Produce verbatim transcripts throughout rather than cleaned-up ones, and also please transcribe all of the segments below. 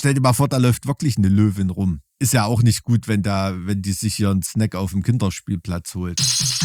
stell dir mal vor, da läuft wirklich eine Löwin rum. Ist ja auch nicht gut, wenn da, wenn die sich hier einen Snack auf dem Kinderspielplatz holt.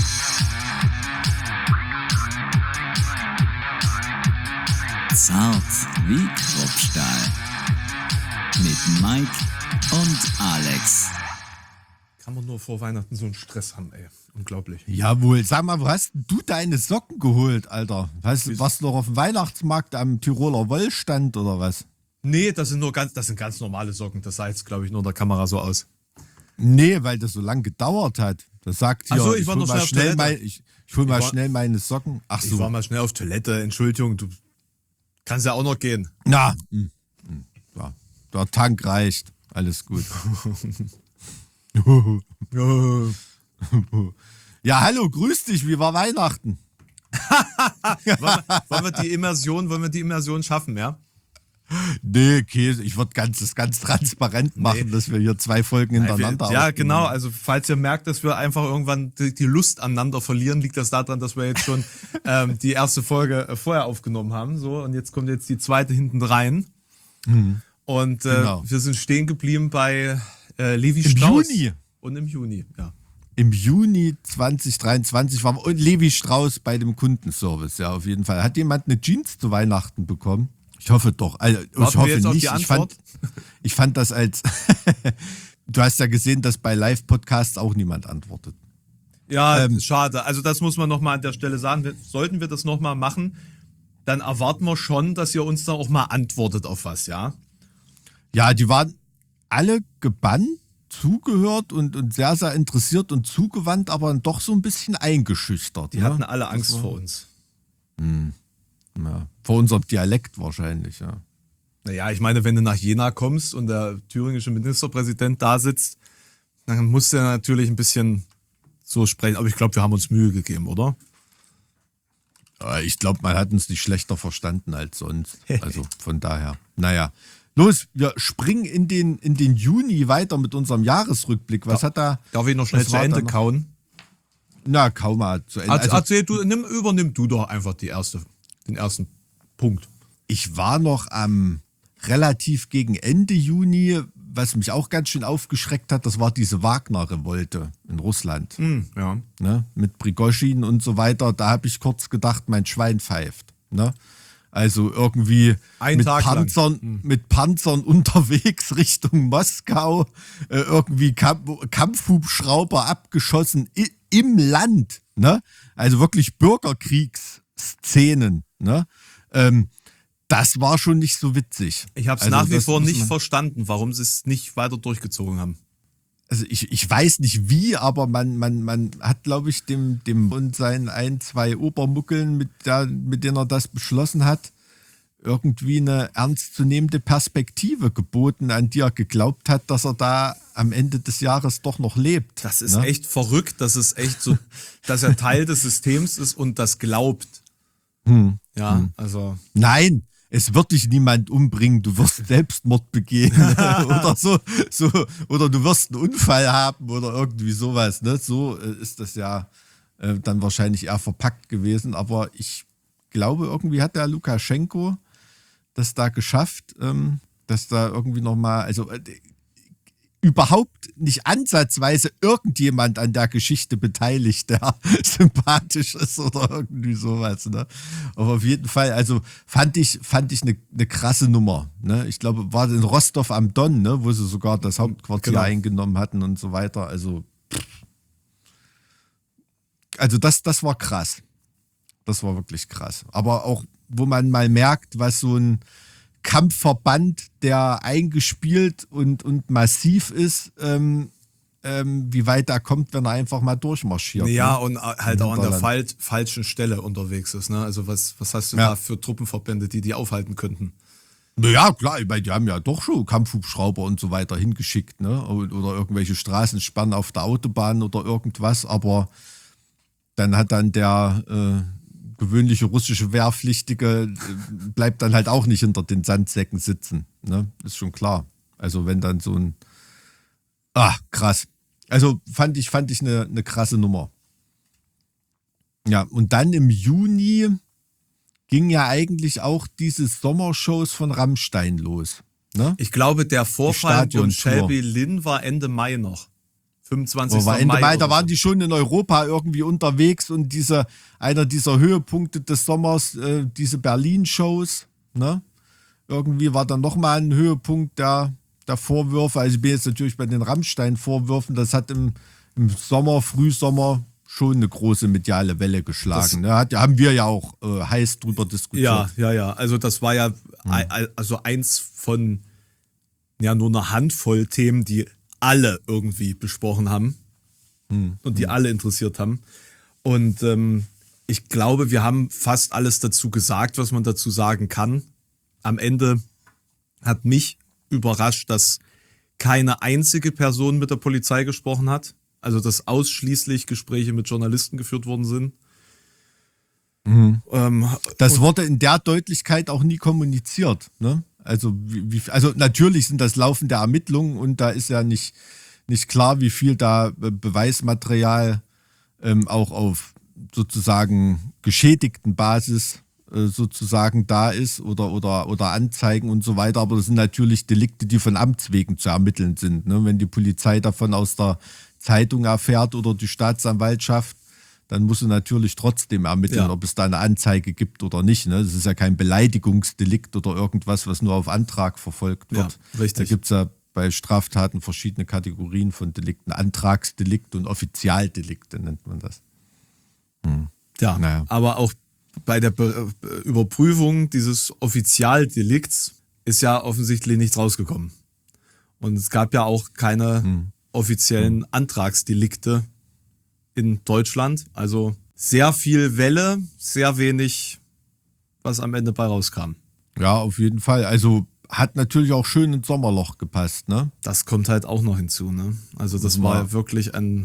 Zart wie Kruppstahl. Mit Mike und Alex. Kann man nur vor Weihnachten so einen Stress haben, ey. Unglaublich. Jawohl. Sag mal, wo hast denn du deine Socken geholt, Alter? Weißt, warst du noch auf dem Weihnachtsmarkt am Tiroler Wollstand oder was? Nee, das sind nur ganz, das sind ganz normale Socken. Das sah jetzt, glaube ich, nur in der Kamera so aus. Nee, weil das so lange gedauert hat. Das sagt hier, Ach so, ich war hol noch mal schnell auf schnell Toilette. mein, ich, ich hol mal Ich war- schnell meine Socken. Ach Ich so. war mal schnell auf Toilette. Entschuldigung, du kannst ja auch noch gehen. Na, hm, hm, ja, der Tank reicht. Alles gut. Ja, hallo, grüß dich. Wie war Weihnachten? Wollen wir, wollen wir die Immersion, wollen wir die Immersion schaffen, ja? Nee, Käse. Ich würde ganz, das ganz transparent machen, Nee. dass wir hier zwei Folgen hintereinander Wir, ja, aufnehmen. genau. Also, falls ihr merkt, dass wir einfach irgendwann die, die Lust aneinander verlieren, liegt das daran, dass wir jetzt schon ähm, die erste Folge äh, vorher aufgenommen haben. So, und jetzt kommt jetzt die zweite hinten rein. Und äh, Genau. wir sind stehen geblieben bei äh, Levi Im Strauss. Juni. Und im Juni, ja. Im Juni zwanzig dreiundzwanzig war und Levi Strauss bei dem Kundenservice, ja, auf jeden Fall. Hat jemand eine Jeans zu Weihnachten bekommen? Ich hoffe doch. Also, ich Warten wir hoffe jetzt auf nicht. die Ich Antwort? fand, ich fand das als. Du hast ja gesehen, dass bei Live-Podcasts auch niemand antwortet. Ja, Ähm, schade. Also das muss man nochmal an der Stelle sagen. Wir, sollten wir das nochmal machen, dann erwarten wir schon, dass ihr uns dann auch mal antwortet auf was, ja? Ja, die waren alle gebannt, zugehört und, und sehr, sehr interessiert und zugewandt, aber doch so ein bisschen eingeschüchtert. Die ne? hatten alle Angst Das war- vor uns. Ja, vor unserem Dialekt wahrscheinlich, ja. Naja, ich meine, wenn du nach Jena kommst und der thüringische Ministerpräsident da sitzt, dann musst du ja natürlich ein bisschen so sprechen. Aber ich glaube, wir haben uns Mühe gegeben, oder? Äh, Ich glaube, man hat uns nicht schlechter verstanden als sonst. Also von daher. Naja. Los, wir springen in den, in den Juni weiter mit unserem Jahresrückblick. Was hat da. Darf ich noch schnell was zu war Ende da noch? kauen? Na, kaum mal zu Ende. Also, Also, erzähl du, nimm, übernimm du doch einfach die erste, den ersten Punkt. ich war noch am relativ gegen Ende Juni, was mich auch ganz schön aufgeschreckt hat, das war diese Wagner-Revolte in Russland. Hm, ja. Ne? Mit Prigoschin und so weiter. Da habe ich kurz gedacht, mein Schwein pfeift. Ne? Also irgendwie Ein mit Tag lang. Panzern, mit Panzern unterwegs Richtung Moskau, äh, irgendwie Kamp Kampfhubschrauber abgeschossen i im Land. Ne? Also wirklich Bürgerkriegsszenen. Ne? Ähm, das war schon nicht so witzig. Ich habe es Also nach wie das vor muss nicht man- verstanden, warum sie es nicht weiter durchgezogen haben. Also ich, ich weiß nicht wie, aber man, man, man hat, glaube ich, dem, dem und seinen ein, zwei Obermuckeln, mit, der, mit denen er das beschlossen hat, irgendwie eine ernstzunehmende Perspektive geboten, an die er geglaubt hat, dass er da am Ende des Jahres doch noch lebt. Das ist ne? echt verrückt, das ist echt so, dass er Teil des Systems ist und das glaubt. Hm. Ja, also. Nein, es wird dich niemand umbringen, du wirst Selbstmord begehen oder so, so, oder du wirst einen Unfall haben oder irgendwie sowas. Ne? So äh, ist das ja äh, dann wahrscheinlich eher verpackt gewesen. Aber ich glaube, irgendwie hat der Lukaschenko das da geschafft, ähm, dass da irgendwie nochmal, also äh, überhaupt nicht ansatzweise irgendjemand an der Geschichte beteiligt, der sympathisch ist oder irgendwie sowas. Ne? Aber auf jeden Fall, also fand ich, fand ich eine, eine krasse Nummer. Ne? Ich glaube, war in Rostov am Don, ne? Wo sie sogar das Hauptquartier Genau. eingenommen hatten und so weiter. Also, pff. also das, das war krass. Das war wirklich krass. Aber auch, wo man mal merkt, was so ein Kampfverband, der eingespielt und, und massiv ist, ähm, ähm, wie weit er kommt, wenn er einfach mal durchmarschiert. Ja, ne? und halt auch an der Hinterland. fal falschen Stelle unterwegs ist. Ne? Also was, was hast du Ja. da für Truppenverbände, die die aufhalten könnten? Naja, klar, ich meine, die haben ja doch schon Kampfhubschrauber und so weiter hingeschickt, ne? Oder oder irgendwelche Straßenspannen auf der Autobahn oder irgendwas, aber dann hat dann der äh, gewöhnliche russische Wehrpflichtige äh, bleibt dann halt auch nicht hinter den Sandsäcken sitzen, ne? Ist schon klar. Also wenn dann so ein Ah, krass. Also fand ich, fand ich eine, eine krasse Nummer. Ja, und dann im Juni ging ja eigentlich auch diese Sommershows von Rammstein los. Ne? Ich glaube, der Vorfall von Stadiontour. Shelby Lynn war Ende Mai noch. fünfundzwanzigsten Aber Ende Mai. Mai, da oder waren so. die schon in Europa irgendwie unterwegs und diese, einer dieser Höhepunkte des Sommers, äh, diese Berlin-Shows, ne? Irgendwie war dann nochmal ein Höhepunkt der, der Vorwürfe. Also ich bin jetzt natürlich bei den Rammstein-Vorwürfen, das hat im, im Sommer, Frühsommer schon eine große mediale Welle geschlagen. Ne? Hat, haben wir ja auch äh, heiß drüber diskutiert. Ja, ja, ja. Also das war ja ein, also eins von ja nur einer Handvoll Themen, die alle irgendwie besprochen haben Hm. und die alle interessiert haben. Und ähm, ich glaube, wir haben fast alles dazu gesagt, was man dazu sagen kann. Am Ende hat mich überrascht, dass keine einzige Person mit der Polizei gesprochen hat. Also dass ausschließlich Gespräche mit Journalisten geführt worden sind. Ähm, Das wurde in der Deutlichkeit auch nie kommuniziert. Ne? Also, wie, wie, also natürlich sind das laufende Ermittlungen und da ist ja nicht, nicht klar, wie viel da äh, Beweismaterial ähm, auch auf sozusagen geschädigten Basis äh, sozusagen da ist oder, oder, oder Anzeigen und so weiter. Aber das sind natürlich Delikte, die von Amts wegen zu ermitteln sind. Ne? Wenn die Polizei davon aus der Zeitung erfährt oder die Staatsanwaltschaft, dann muss sie natürlich trotzdem ermitteln, Ja. ob es da eine Anzeige gibt oder nicht. Ne? Das ist ja kein Beleidigungsdelikt oder irgendwas, was nur auf Antrag verfolgt wird. Ja, richtig. Da gibt es ja bei Straftaten verschiedene Kategorien von Delikten. Antragsdelikt und Offizialdelikte nennt man das. Ja, Naja. aber auch bei der Be äh, Überprüfung dieses Offizialdelikts ist ja offensichtlich nichts rausgekommen. Und es gab ja auch keine Hm. offiziellen Antragsdelikte in Deutschland. Also sehr viel Welle, sehr wenig, was am Ende bei rauskam. Ja, auf jeden Fall. Also hat natürlich auch schön ins Sommerloch gepasst. Ne? Das kommt halt auch noch hinzu. Ne? Also das war Ja. wirklich ein...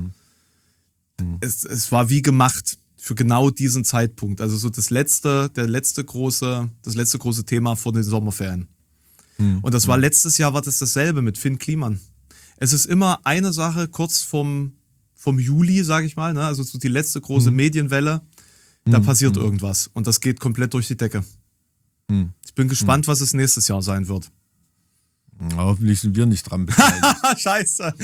Es, es war wie gemacht für genau diesen Zeitpunkt. Also so das letzte, der letzte große, das letzte große Thema vor den Sommerferien. Und das war letztes Jahr war das dasselbe mit Finn Kliman. Es ist immer eine Sache kurz vom, vom Juli, sage ich mal, ne? Also so die letzte große Medienwelle, da passiert irgendwas und das geht komplett durch die Decke. Ich bin gespannt, was es nächstes Jahr sein wird. Ja, hoffentlich sind wir nicht dran beteiligt. Scheiße.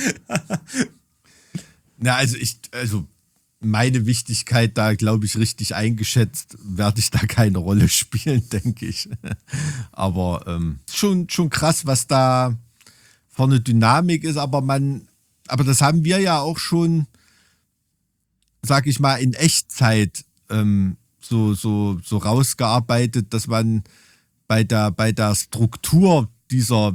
Na, also ich, also meine Wichtigkeit da, glaube ich, richtig eingeschätzt, werde ich da keine Rolle spielen, denke ich. Aber ähm, schon, schon krass, was da für eine Dynamik ist, aber man, aber das haben wir ja auch schon, sag ich mal, in Echtzeit ähm, so, so, so rausgearbeitet, dass man bei der, bei der Struktur dieser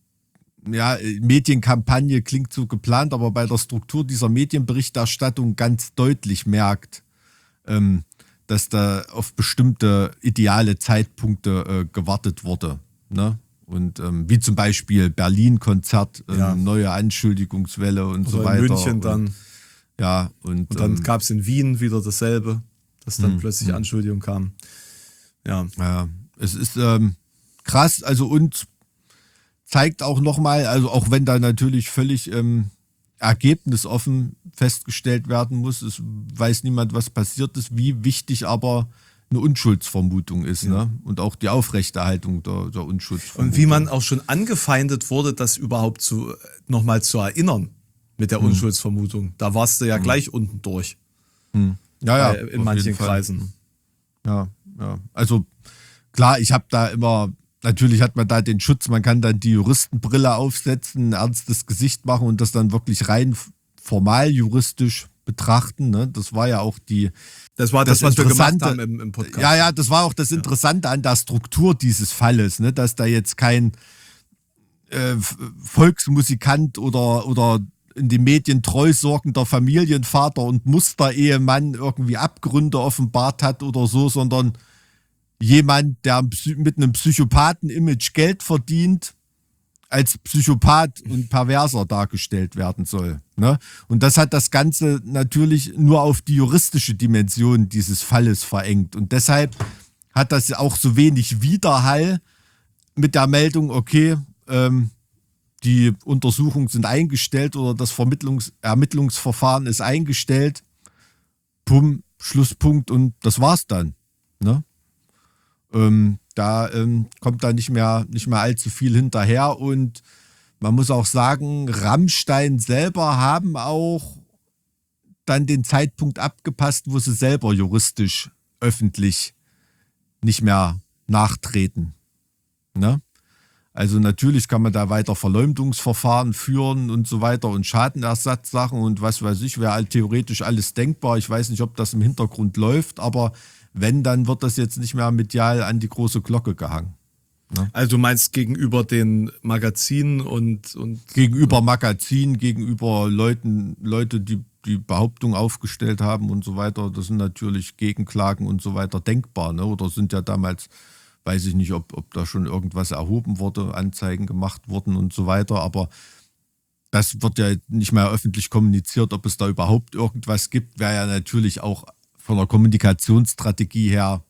ja, Medienkampagne klingt so geplant, aber bei der Struktur dieser Medienberichterstattung ganz deutlich merkt, ähm, dass da auf bestimmte ideale Zeitpunkte äh, gewartet wurde. Ne? Und ähm, wie zum Beispiel Berlin-Konzert, ähm, Ja. neue Anschuldigungswelle und so Oder weiter. in München und, dann. Ja, und, Und dann ähm, gab es in Wien wieder dasselbe, dass dann plötzlich Anschuldigungen kamen. Ja. ja, es ist ähm, krass, also und zeigt auch nochmal, also auch wenn da natürlich völlig ähm, ergebnisoffen festgestellt werden muss, es weiß niemand, was passiert ist, wie wichtig aber eine Unschuldsvermutung ist, ne? Und auch die Aufrechterhaltung der, der Unschuldsvermutung. Und wie man auch schon angefeindet wurde, das überhaupt zu nochmal zu erinnern mit der Unschuldsvermutung. Da warst du ja gleich unten durch. ja, ja, Bei- in auf manchen jeden Fall. Kreisen. Ja, ja. Also klar, ich habe da immer, natürlich hat man da den Schutz, man kann dann die Juristenbrille aufsetzen, ein ernstes Gesicht machen und das dann wirklich rein formal juristisch betrachten. Ne? Das war ja auch die. Das war das, was wir gemacht Interessante- haben im, im Podcast. Ja, ja, das war auch das Interessante an der Struktur dieses Falles, ne? Dass da jetzt kein äh, Volksmusikant oder, oder in den Medien treu sorgender Familienvater und Musterehemann irgendwie Abgründe offenbart hat oder so, sondern jemand, der mit einem Psychopathen-Image Geld verdient, als Psychopath und Perverser dargestellt werden soll. Ne? Und das hat das Ganze natürlich nur auf die juristische Dimension dieses Falles verengt. Und deshalb hat das auch so wenig Widerhall mit der Meldung, okay, ähm, die Untersuchungen sind eingestellt oder das Vermittlungs- Ermittlungsverfahren ist eingestellt. Pum, Schlusspunkt und das war's dann. Ne? Ähm, Da ähm, kommt da nicht mehr, nicht mehr allzu viel hinterher. Und man muss auch sagen, Rammstein selber haben auch dann den Zeitpunkt abgepasst, wo sie selber juristisch öffentlich nicht mehr nachtreten. Ne? Also natürlich kann man da weiter Verleumdungsverfahren führen und so weiter und Schadenersatzsachen und was weiß ich, wäre halt theoretisch alles denkbar. Ich weiß nicht, ob das im Hintergrund läuft, aber wenn, dann wird das jetzt nicht mehr medial an die große Glocke gehangen. Ne? Also du meinst gegenüber den Magazinen und... und Gegenüber Magazinen, gegenüber Leuten, Leute, die die Behauptung aufgestellt haben und so weiter, das sind natürlich Gegenklagen und so weiter denkbar. Ne? Oder sind ja damals, weiß ich nicht, ob, ob da schon irgendwas erhoben wurde, Anzeigen gemacht wurden und so weiter, aber das wird ja nicht mehr öffentlich kommuniziert, ob es da überhaupt irgendwas gibt, wäre ja natürlich auch von der Kommunikationsstrategie her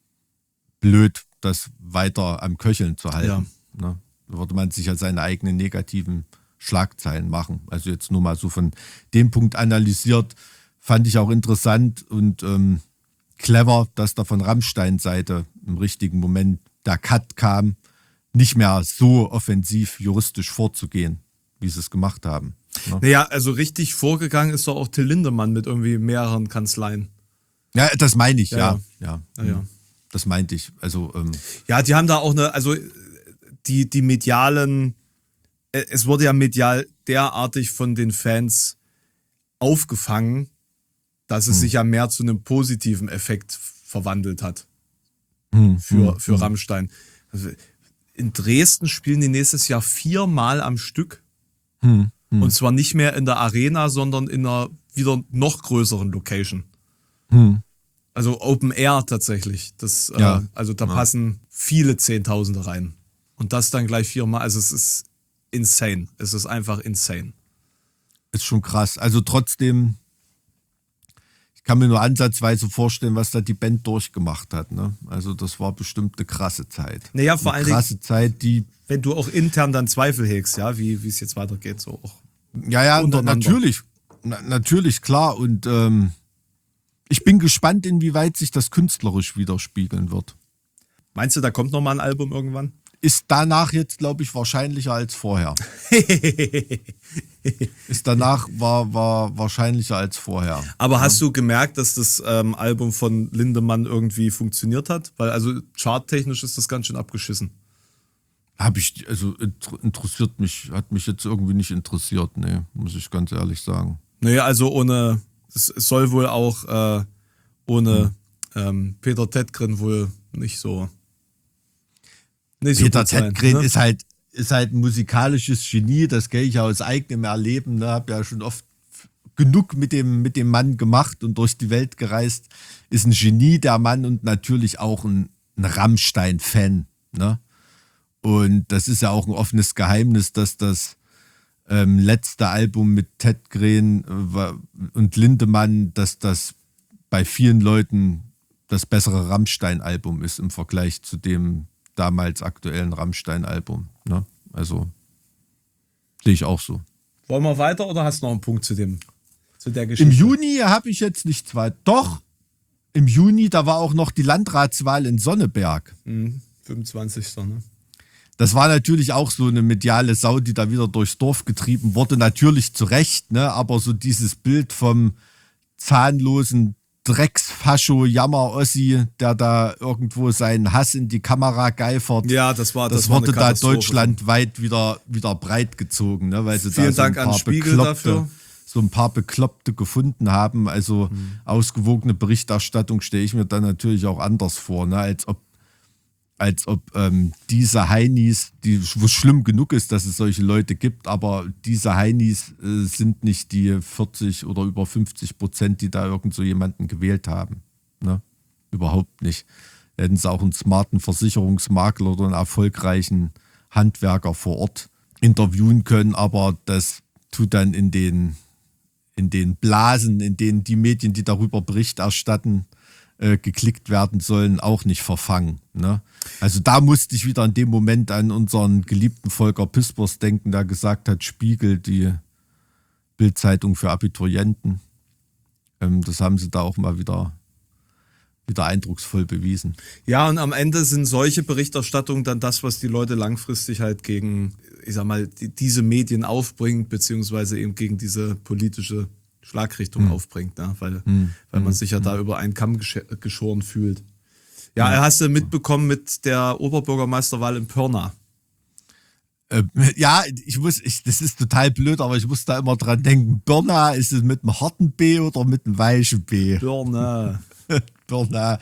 blöd, das weiter am Köcheln zu halten. Ja. Ne? Da würde man sich ja seine eigenen negativen Schlagzeilen machen. Also jetzt nur mal so von dem Punkt analysiert, fand ich auch interessant und ähm, clever, dass da von Rammstein-Seite im richtigen Moment der Cut kam, nicht mehr so offensiv juristisch vorzugehen, wie sie es gemacht haben. Ne? Naja, also richtig vorgegangen ist doch auch Till Lindemann mit irgendwie mehreren Kanzleien. Ja, das meine ich, ja. Ja, ja. ja. ja. Das meinte ich. Also, ähm, ja, die haben da auch eine, also die, die medialen, es wurde ja medial derartig von den Fans aufgefangen, dass es hm. sich ja mehr zu einem positiven Effekt verwandelt hat hm. für, hm. für Rammstein. Also in Dresden spielen die nächstes Jahr viermal am Stück. Hm. Hm. Und zwar nicht mehr in der Arena, sondern in einer wieder noch größeren Location. Hm. Also Open Air tatsächlich. Das, ja. äh, also da ja. passen viele Zehntausende rein. Und das dann gleich viermal. Also es ist insane. Es ist einfach insane. Ist schon krass. Also trotzdem, ich kann mir nur ansatzweise vorstellen, was da die Band durchgemacht hat. Ne? Also das war bestimmt eine krasse Zeit. Naja, vor eine allen krasse Dingen, Zeit, die... Wenn du auch intern dann Zweifel hegst, ja, wie wie es jetzt weitergeht. So auch ja, ja, natürlich. Na, natürlich, klar. Und ähm, ich bin gespannt, inwieweit sich das künstlerisch widerspiegeln wird. Meinst du, da kommt nochmal ein Album irgendwann? Ist danach jetzt, glaube ich, wahrscheinlicher als vorher. Ist danach war, war wahrscheinlicher als vorher. Aber ja. Hast du gemerkt, dass das ähm, Album von Lindemann irgendwie funktioniert hat? Weil also charttechnisch ist das ganz schön abgeschissen. Habe ich, also interessiert mich, hat mich jetzt irgendwie nicht interessiert, nee, muss ich ganz ehrlich sagen. Naja, also ohne, es soll wohl auch äh, ohne hm. ähm, Peter Tätgren wohl nicht so. Nicht Peter so Tätgren ne? ist halt, ist halt ein musikalisches Genie, das kenne ich aus eigenem Erleben, ne? Habe ja schon oft genug mit dem, mit dem Mann gemacht und durch die Welt gereist. Ist ein Genie, der Mann, und natürlich auch ein, ein Rammstein-Fan, ne? Und das ist ja auch ein offenes Geheimnis, dass das ähm, letzte Album mit Tätgren äh, und Lindemann, dass das bei vielen Leuten das bessere Rammstein-Album ist im Vergleich zu dem damals aktuellen Rammstein-Album. Ne? Also sehe ich auch so. Wollen wir weiter oder hast du noch einen Punkt zu dem, zu der Geschichte? Im Juni habe ich jetzt nichts weiter. Doch, im Juni, da war auch noch die Landratswahl in Sonneberg. Mhm, fünfundzwanzigster Ne? Das war natürlich auch so eine mediale Sau, die da wieder durchs Dorf getrieben wurde. Natürlich zu Recht, ne? Aber so dieses Bild vom zahnlosen Drecksfascho, Jammer-Ossi, der da irgendwo seinen Hass in die Kamera geifert. Ja, das war das, das war wurde da deutschlandweit wieder, wieder breit gezogen. Ne? Weil sie Vielen da so Dank ein paar an Spiegel dafür. so ein paar Bekloppte gefunden haben. Also mhm. ausgewogene Berichterstattung stelle ich mir dann natürlich auch anders vor, ne? als ob als ob ähm, diese Heinis, die, wo es schlimm genug ist, dass es solche Leute gibt, aber diese Heinis äh, sind nicht die vierzig oder über fünfzig Prozent, die da irgend so jemanden gewählt haben. Ne? Überhaupt nicht. Hätten sie auch einen smarten Versicherungsmakler oder einen erfolgreichen Handwerker vor Ort interviewen können, aber das tut dann in den, in den Blasen, in denen die Medien, die darüber Bericht erstatten, äh, geklickt werden sollen, auch nicht verfangen. Ne? Also da musste ich wieder in dem Moment an unseren geliebten Volker Pispers denken, der gesagt hat, Spiegel, die Bildzeitung für Abiturienten. Ähm, das haben sie da auch mal wieder wieder eindrucksvoll bewiesen. Ja, und am Ende sind solche Berichterstattungen dann das, was die Leute langfristig halt gegen, ich sag mal, die, diese Medien aufbringt, beziehungsweise eben gegen diese politische Schlagrichtung Hm. aufbringt, ne? weil, Hm. weil man sich ja da über einen Kamm gesch- geschoren fühlt. Ja, ja, hast du mitbekommen mit der Oberbürgermeisterwahl in Pirna? Ähm, ja, ich muss, ich, das ist total blöd, aber ich muss da immer dran denken, Birna, ist es mit einem harten B oder mit einem weichen B? Pirna. Pirna.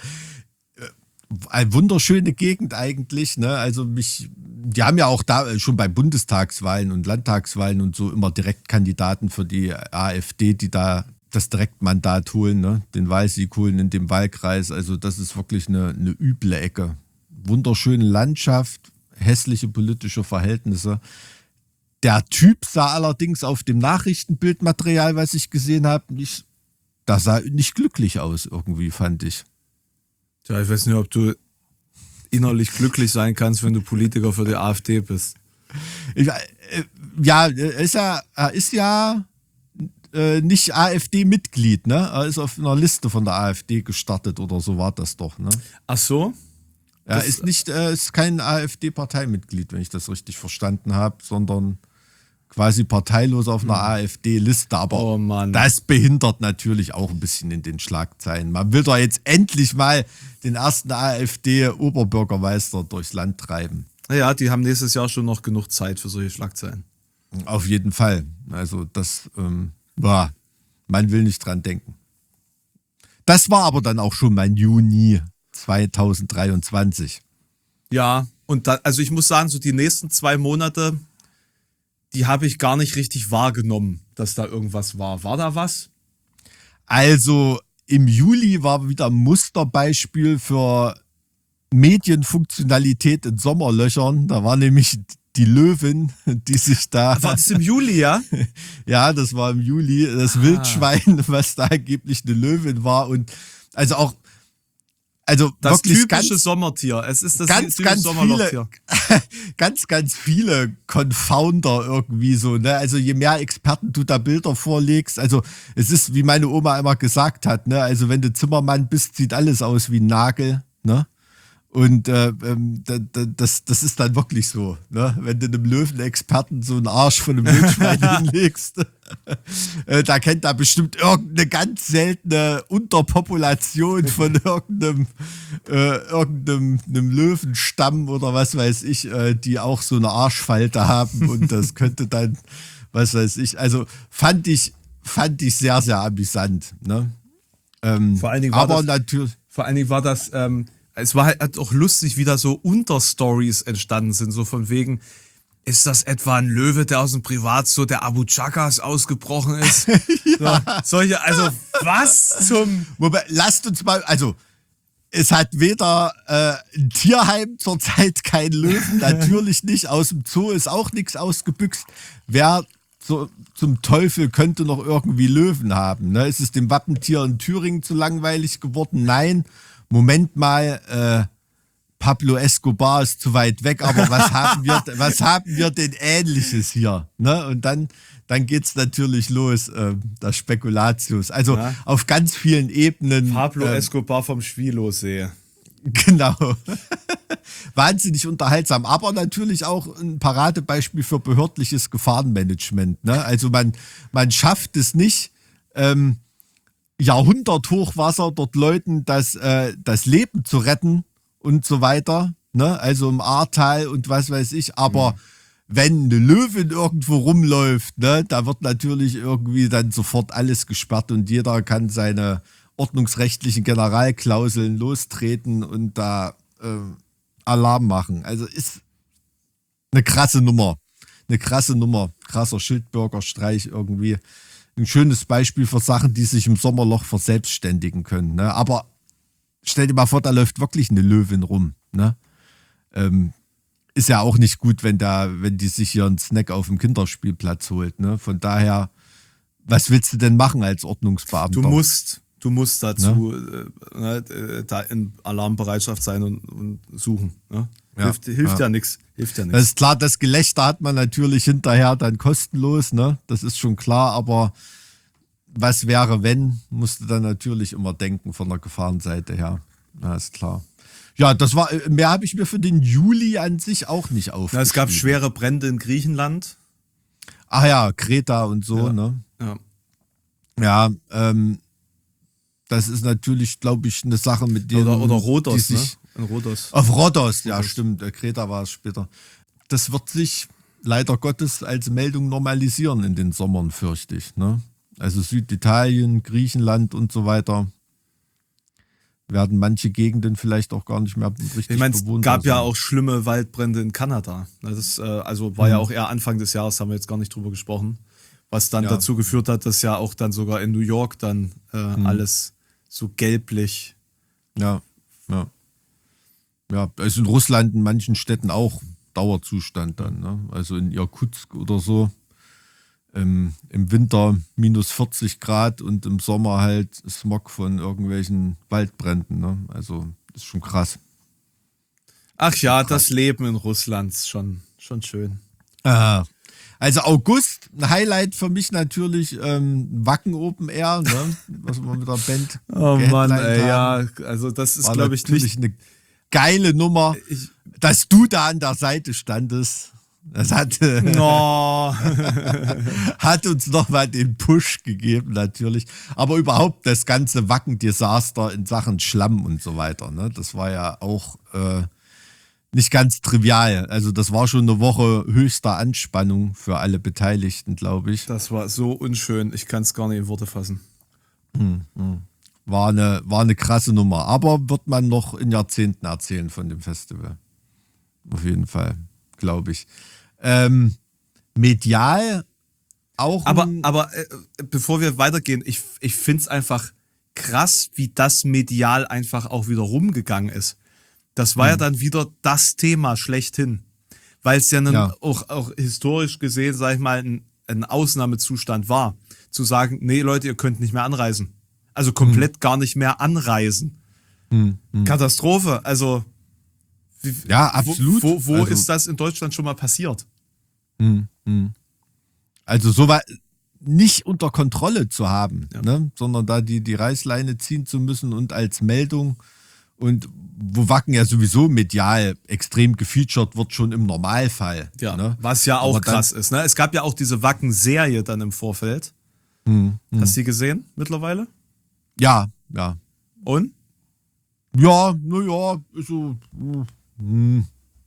Eine wunderschöne Gegend eigentlich, ne? Also mich, die haben ja auch da schon bei Bundestagswahlen und Landtagswahlen und so immer Direktkandidaten für die AfD, die da das Direktmandat holen, ne? Den Wahlsieg holen in dem Wahlkreis. Also das ist wirklich eine, eine üble Ecke. Wunderschöne Landschaft, hässliche politische Verhältnisse. Der Typ sah allerdings auf dem Nachrichtenbildmaterial, was ich gesehen habe, nicht, das sah nicht glücklich aus irgendwie, fand ich. Ja, ich weiß nicht, ob du innerlich glücklich sein kannst, wenn du Politiker für die AfD bist. Ich, äh, ja, er ist ja, er ist ja äh, nicht AfD-Mitglied, ne? Er ist auf einer Liste von der AfD gestartet oder so war das doch, ne? Ach so? Er Das- ist nicht, äh, ist kein AfD-Parteimitglied, wenn ich das richtig verstanden habe, sondern quasi parteilos auf einer AfD-Liste. Aber Oh Mann. das behindert natürlich auch ein bisschen in den Schlagzeilen. Man will doch jetzt endlich mal den ersten AfD-Oberbürgermeister durchs Land treiben. Naja, die haben nächstes Jahr schon noch genug Zeit für solche Schlagzeilen. Auf jeden Fall. Also das, ähm, boah, man will nicht dran denken. Das war aber dann auch schon mein Juni zweitausenddreiundzwanzig. Ja, und da, also ich muss sagen, so die nächsten zwei Monate, die habe ich gar nicht richtig wahrgenommen, dass da irgendwas war. War da was? Also im Juli war wieder ein Musterbeispiel für Medienfunktionalität in Sommerlöchern. Da war nämlich die Löwin, die sich da... War das im Juli, ja? Ja, das war im Juli. Das Wildschwein, was da angeblich eine Löwin war. Und also auch... Also Das wirklich typische ganz, Sommertier. Es ist das ganz, typische ganz Sommerlochtier. viele, ganz, ganz viele Confounder irgendwie so, ne? Also je mehr Experten du da Bilder vorlegst, also es ist, wie meine Oma immer gesagt hat, ne? Also wenn du Zimmermann bist, sieht alles aus wie ein Nagel, ne? Und äh, ähm, da- da- das, das ist dann wirklich so, ne? Wenn du einem Löwenexperten so einen Arsch von einem Wildschwein hinlegst, äh, da kennt er bestimmt irgendeine ganz seltene Unterpopulation von irgendeinem, äh, irgendeinem einem Löwenstamm oder was weiß ich, äh, die auch so eine Arschfalte haben und das könnte dann, was weiß ich, also fand ich, fand ich sehr, sehr amüsant, ne? Ähm, Vor allen Dingen war aber das- natürlich. Vor allen Dingen war das, ähm, es war halt auch lustig, wie da so Unterstories entstanden sind, so von wegen, ist das etwa ein Löwe, der aus dem Privatzoo der Abu Chakas ausgebrochen ist? So, solche, also was zum... Wobei, lasst uns mal, also es hat weder äh, ein Tierheim zurzeit kein Löwen, natürlich nicht, aus dem Zoo ist auch nichts ausgebüxt. Wer so, zum Teufel könnte noch irgendwie Löwen haben? Ne? Ist es dem Wappentier in Thüringen zu langweilig geworden? Nein. Moment mal, äh, Pablo Escobar ist zu weit weg, aber was haben wir, was haben wir denn Ähnliches hier? Ne? Und dann, dann geht's natürlich los, äh, das Spekulatius. Also Ja. auf ganz vielen Ebenen. Pablo ähm, Escobar vom Schwilosee. Genau. Wahnsinnig unterhaltsam, aber natürlich auch ein Paradebeispiel für behördliches Gefahrenmanagement. Ne? Also man, man schafft es nicht, ähm, Jahrhunderthochwasser dort Leuten das, äh, das Leben zu retten und so weiter. Ne? Also im Ahrtal und was weiß ich. Aber Mhm. wenn eine Löwin irgendwo rumläuft, ne, da wird natürlich irgendwie dann sofort alles gesperrt und jeder kann seine ordnungsrechtlichen Generalklauseln lostreten und da äh, Alarm machen. Also ist eine krasse Nummer. Eine krasse Nummer. Krasser Schildbürgerstreich irgendwie. Ein schönes Beispiel für Sachen, die sich im Sommerloch verselbstständigen können. Ne? Aber stell dir mal vor, da läuft wirklich eine Löwin rum. Ne? Ähm, ist ja auch nicht gut, wenn da, wenn die sich hier einen Snack auf dem Kinderspielplatz holt. Ne? Von daher, was willst du denn machen als Ordnungsbeamter? Du musst, du musst dazu äh, ne, äh, da in Alarmbereitschaft sein und, und suchen. Ne? Ja, Hilft, hilft ja. ja nichts. Hilft ja Das nichts. ist klar, das Gelächter hat man natürlich hinterher dann kostenlos, ne? Das ist schon klar, aber was wäre, wenn, musst du dann natürlich immer denken von der Gefahrenseite her. Ja, ist klar. Ja, das war, mehr habe ich mir für den Juli an sich auch nicht aufgeschrieben. Ja, es gab schwere Brände in Griechenland. Ach ja, Kreta und so, Ja. ne? Ja. Ja, ähm, das ist natürlich, glaube ich, eine Sache, mit der Oder, oder Rhodos, die sich, ne? In Rhodos. Auf Rhodos, ja, Rhodos. stimmt. äh, Kreta war es später. Das wird sich leider Gottes als Meldung normalisieren in den Sommern, fürchte ich. Ne? Also Süditalien, Griechenland und so weiter werden manche Gegenden vielleicht auch gar nicht mehr richtig Ich meine, es bewohnt. gab ja sein. auch schlimme Waldbrände in Kanada. Das ist, äh, also war ja auch eher Anfang des Jahres, haben wir jetzt gar nicht drüber gesprochen. Was dann Ja. dazu geführt hat, dass ja auch dann sogar in New York dann äh, alles so gelblich. Ja, ja. Ja, also in Russland in manchen Städten auch Dauerzustand dann. Ne? Also in Irkutsk oder so. Ähm, Im Winter minus vierzig Grad und im Sommer halt Smog von irgendwelchen Waldbränden. Ne? Also ist schon krass. Ach ja, das Leben in Russland ist schon, schon schön. Aha. Also August, ein Highlight für mich natürlich ähm, Wacken Open Air, ne? Was wir mit der Band Oh Mann, geheadlined ey, haben. ja, also das ist, War glaube ich, natürlich nicht. eine geile Nummer, Ich, dass du da an der Seite standest. Das hat, no. hat uns nochmal den Push gegeben, natürlich. Aber überhaupt das ganze Wacken-Desaster in Sachen Schlamm und so weiter. Ne? Das war ja auch äh, nicht ganz trivial. Also das war schon eine Woche höchster Anspannung für alle Beteiligten, glaube ich. Das war so unschön, ich kann es gar nicht in Worte fassen. War eine, war eine krasse Nummer. Aber wird man noch in Jahrzehnten erzählen von dem Festival. Auf jeden Fall, glaube ich. Ähm, medial auch. Aber, ein- aber äh, bevor wir weitergehen, ich, ich finde es einfach krass, wie das medial einfach auch wieder rumgegangen ist. Das war ja dann wieder das Thema schlechthin. Weil es ja, dann Ja. Auch, auch historisch gesehen, sag ich mal, ein, ein Ausnahmezustand war. Zu sagen, nee Leute, ihr könnt nicht mehr anreisen. Also komplett gar nicht mehr anreisen. Katastrophe. Also wie, Ja, absolut. Wo, wo, wo Also- ist das in Deutschland schon mal passiert? Also so war nicht unter Kontrolle zu haben, Ja. ne? Sondern da die, die Reißleine ziehen zu müssen und als Meldung und wo Wacken ja sowieso medial extrem gefeatured wird, schon im Normalfall. Ja, ne? was ja auch Aber dann- krass ist. Ne? Es gab ja auch diese Wacken-Serie dann im Vorfeld. Hm, Hast du die gesehen mittlerweile? Ja, ja. Und? Ja, naja, so. Hm.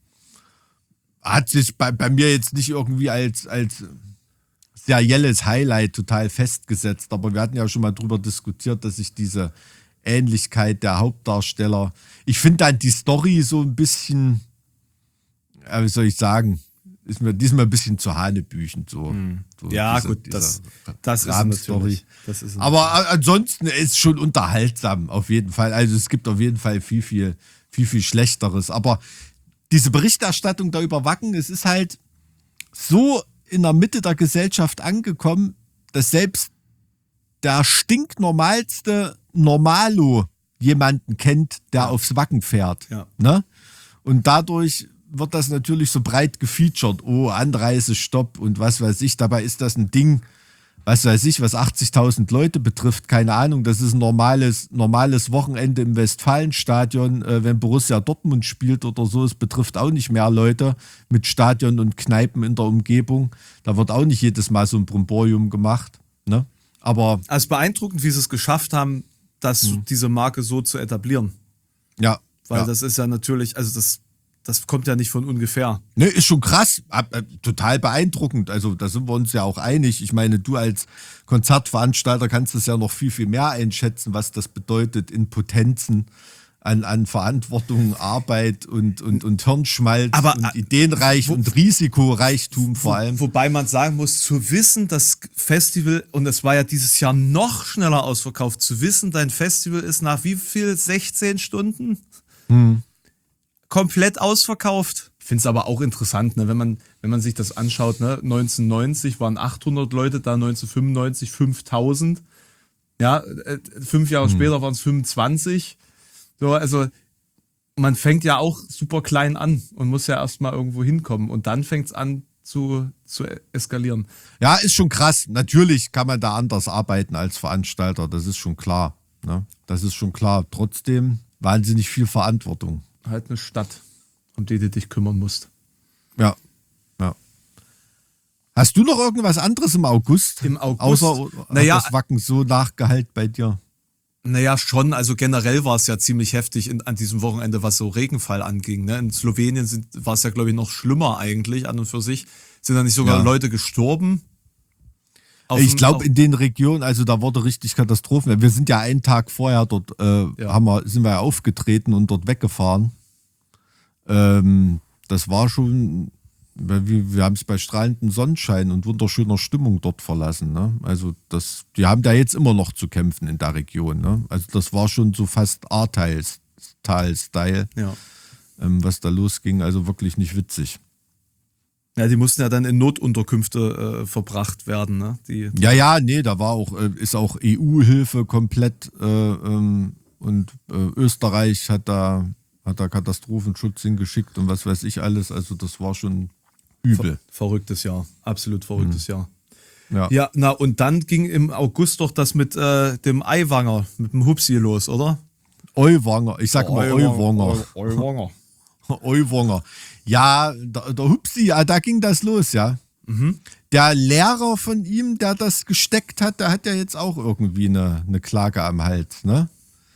Hat sich bei, bei mir jetzt nicht irgendwie als, als serielles Highlight total festgesetzt, aber wir hatten ja schon mal drüber diskutiert, dass ich diese Ähnlichkeit der Hauptdarsteller, ich finde dann die Story so ein bisschen, ja, wie soll ich sagen, ist mir diesmal ein bisschen zu hanebüchend so. so Ja, diese- gut, diese das, das ist es Rahmenstory. natürlich. Das ist es. Aber a- ansonsten ist es schon unterhaltsam, auf jeden Fall. Also es gibt auf jeden Fall viel, viel, viel, viel Schlechteres. Aber diese Berichterstattung da über Wacken, es ist halt so in der Mitte der Gesellschaft angekommen, dass selbst der stinknormalste Normalo jemanden kennt, der aufs Wacken fährt. Ja. Ne? Und dadurch wird das natürlich so breit gefeatured. Oh, Anreisestopp und was weiß ich. Dabei ist das ein Ding, was weiß ich, was achtzigtausend Leute betrifft. Keine Ahnung, das ist ein normales, normales Wochenende im Westfalenstadion, äh, wenn Borussia Dortmund spielt oder so. Es betrifft auch nicht mehr Leute mit Stadion und Kneipen in der Umgebung. Da wird auch nicht jedes Mal so ein Bromborium gemacht. Ne? Aber Also beeindruckend, wie sie es geschafft haben, das, diese Marke so zu etablieren. ja. Weil ja. das ist ja natürlich, also das, das kommt ja nicht von ungefähr. Ne, ist schon krass, ab, ab, total beeindruckend. Also da sind wir uns ja auch einig. Ich meine, du als Konzertveranstalter kannst es ja noch viel, viel mehr einschätzen, was das bedeutet in Potenzen an, an Verantwortung, Arbeit und, und, und Hirnschmalz Aber, und äh, Ideenreich wo- und Risikoreichtum vor allem. Wobei man sagen muss, zu wissen, das Festival, und es war ja dieses Jahr noch schneller ausverkauft, zu wissen, dein Festival ist nach wie viel? sechzehn Stunden? Komplett ausverkauft. Ich finde es aber auch interessant, ne? wenn, man, wenn man sich das anschaut. Ne? neunzehnhundertneunzig waren achthundert Leute da, neunzehnhundertfünfundneunzig fünftausend. Ja, äh, fünf Jahre später waren es fünfundzwanzig. So, also man fängt ja auch super klein an und muss ja erstmal irgendwo hinkommen. Und dann fängt es an zu, zu eskalieren. Ja, ist schon krass. Natürlich kann man da anders arbeiten als Veranstalter, das ist schon klar. Ne? Das ist schon klar. Trotzdem wahnsinnig viel Verantwortung. Halt eine Stadt, um die du dich kümmern musst. Ja, ja. Hast du noch irgendwas anderes im August? Im August? Außer Naja, hat das Wacken so nachgehalt bei dir? Naja, schon. Also generell war es ja ziemlich heftig in, an diesem Wochenende, was so Regenfall anging. Ne? In Slowenien sind, war es ja, glaube ich, noch schlimmer eigentlich an und für sich. Sind da nicht sogar Ja. Leute gestorben? Auf Ich dem- glaube, auf- in den Regionen, also da wurde richtig Katastrophen. Wir sind ja einen Tag vorher dort, äh, Ja. haben wir, sind wir ja aufgetreten und dort weggefahren. Ähm, das war schon, weil wir, wir haben es bei strahlendem Sonnenschein und wunderschöner Stimmung dort verlassen. Ne? Also das, die haben da jetzt immer noch zu kämpfen in der Region. Ne? Also das war schon so fast Ahrtal-Style, ja. ähm, was da losging. Also wirklich nicht witzig. ja, die mussten ja dann in Notunterkünfte äh, verbracht werden. Ne? Die, Ja, ja, nee, da war auch, äh, ist auch E U-Hilfe komplett äh, ähm, und äh, Österreich hat da, hat da Katastrophenschutz hingeschickt und was weiß ich alles. Also das war schon übel. verrücktes Jahr. Absolut verrücktes Jahr. Ja. Ja, na und dann ging im August doch das mit äh, dem Eiwanger, mit dem Hupsi los, oder? Euwanger, ich sag mal Euwanger. Eiwanger. Euwanger. Ja, der, der Hupsi, ja, da ging das los, ja. Der Lehrer von ihm, der das gesteckt hat, der hat ja jetzt auch irgendwie eine, eine Klage am Hals, ne?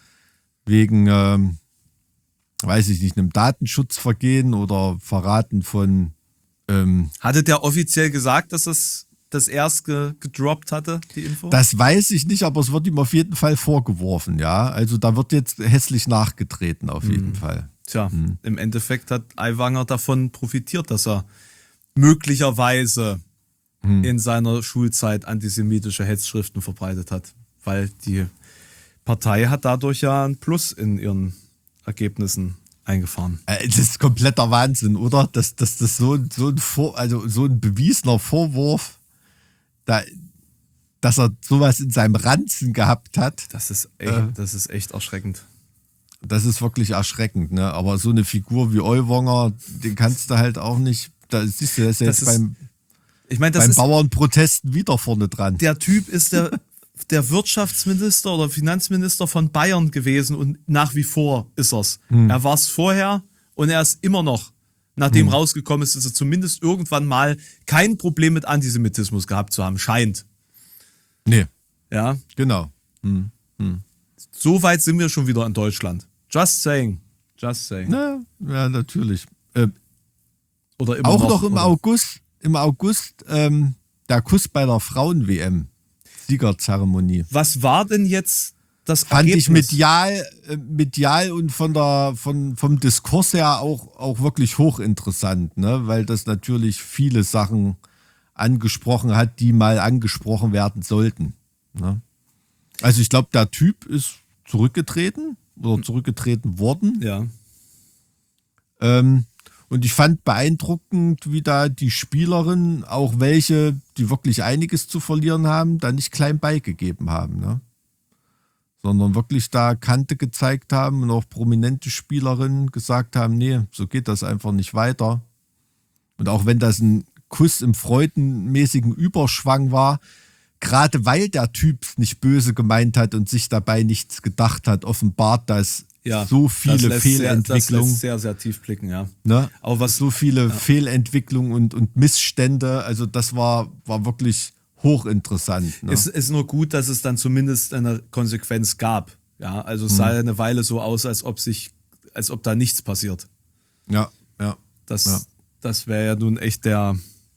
Wegen, ähm, weiß ich nicht, einem Datenschutzvergehen oder Verraten von, ähm, Hatte der offiziell gesagt, dass das das erst ge gedroppt hatte, die Info? das weiß ich nicht, aber es wird ihm auf jeden Fall vorgeworfen, ja. Also da wird jetzt hässlich nachgetreten, auf jeden Fall. Tja, im Endeffekt hat Aiwanger davon profitiert, dass er möglicherweise in seiner Schulzeit antisemitische Hetzschriften verbreitet hat, weil die Partei hat dadurch ja ein Plus in ihren Ergebnissen eingefahren. Äh, Das ist kompletter Wahnsinn, oder? Dass das, das so, ein- so, ein Vor, also so ein bewiesener Vorwurf, da, dass er sowas in seinem Ranzen gehabt hat, Das ist echt, Äh. das ist echt erschreckend. das ist wirklich erschreckend. Ne? Aber so eine Figur wie Euwanger, den kannst du halt auch nicht, da siehst du, das ist ja Das jetzt ist- beim, Ich meine, das beim ist Bauernprotesten wieder vorne dran. der Typ ist der, der Wirtschaftsminister oder Finanzminister von Bayern gewesen und nach wie vor ist er's. Er war es vorher und er ist immer noch, nachdem rausgekommen ist, dass er zumindest irgendwann mal kein Problem mit Antisemitismus gehabt zu haben, scheint. Nee, Ja, genau. so weit sind wir schon wieder in Deutschland. Just saying. Just saying. Ja, ja natürlich. Äh, Oder immer auch noch im oder? August, im August ähm, der Kuss bei der Frauen-W M. Siegerzeremonie. Was war denn jetzt das Fand ich Ergebnis? medial, äh, medial und von der, von, vom Diskurs her auch, auch wirklich hochinteressant, ne? Weil das natürlich viele Sachen angesprochen hat, die mal angesprochen werden sollten. Ne? Also ich glaube, der Typ ist zurückgetreten oder zurückgetreten worden. Ja. Ähm, und ich fand beeindruckend, wie da die Spielerinnen, auch welche, die wirklich einiges zu verlieren haben, da nicht klein beigegeben haben, ne? Sondern wirklich da Kante gezeigt haben und auch prominente Spielerinnen gesagt haben, nee, so geht das einfach nicht weiter. Und auch wenn das ein Kuss im freudenmäßigen Überschwang war, gerade weil der Typ nicht böse gemeint hat und sich dabei nichts gedacht hat, offenbart das Ja, so das viele lässt Fehlentwicklungen. Sehr, das lässt sehr, sehr tief blicken, ja. Ne? Aber was- so viele Fehlentwicklungen und, und Missstände, also das war, war wirklich hochinteressant. Ne? Es ist nur gut, dass es dann zumindest eine Konsequenz gab. Ja, also es sah eine Weile so aus, als ob sich, als ob da nichts passiert. ja, ja. Das, Ja. das wäre ja nun echt der,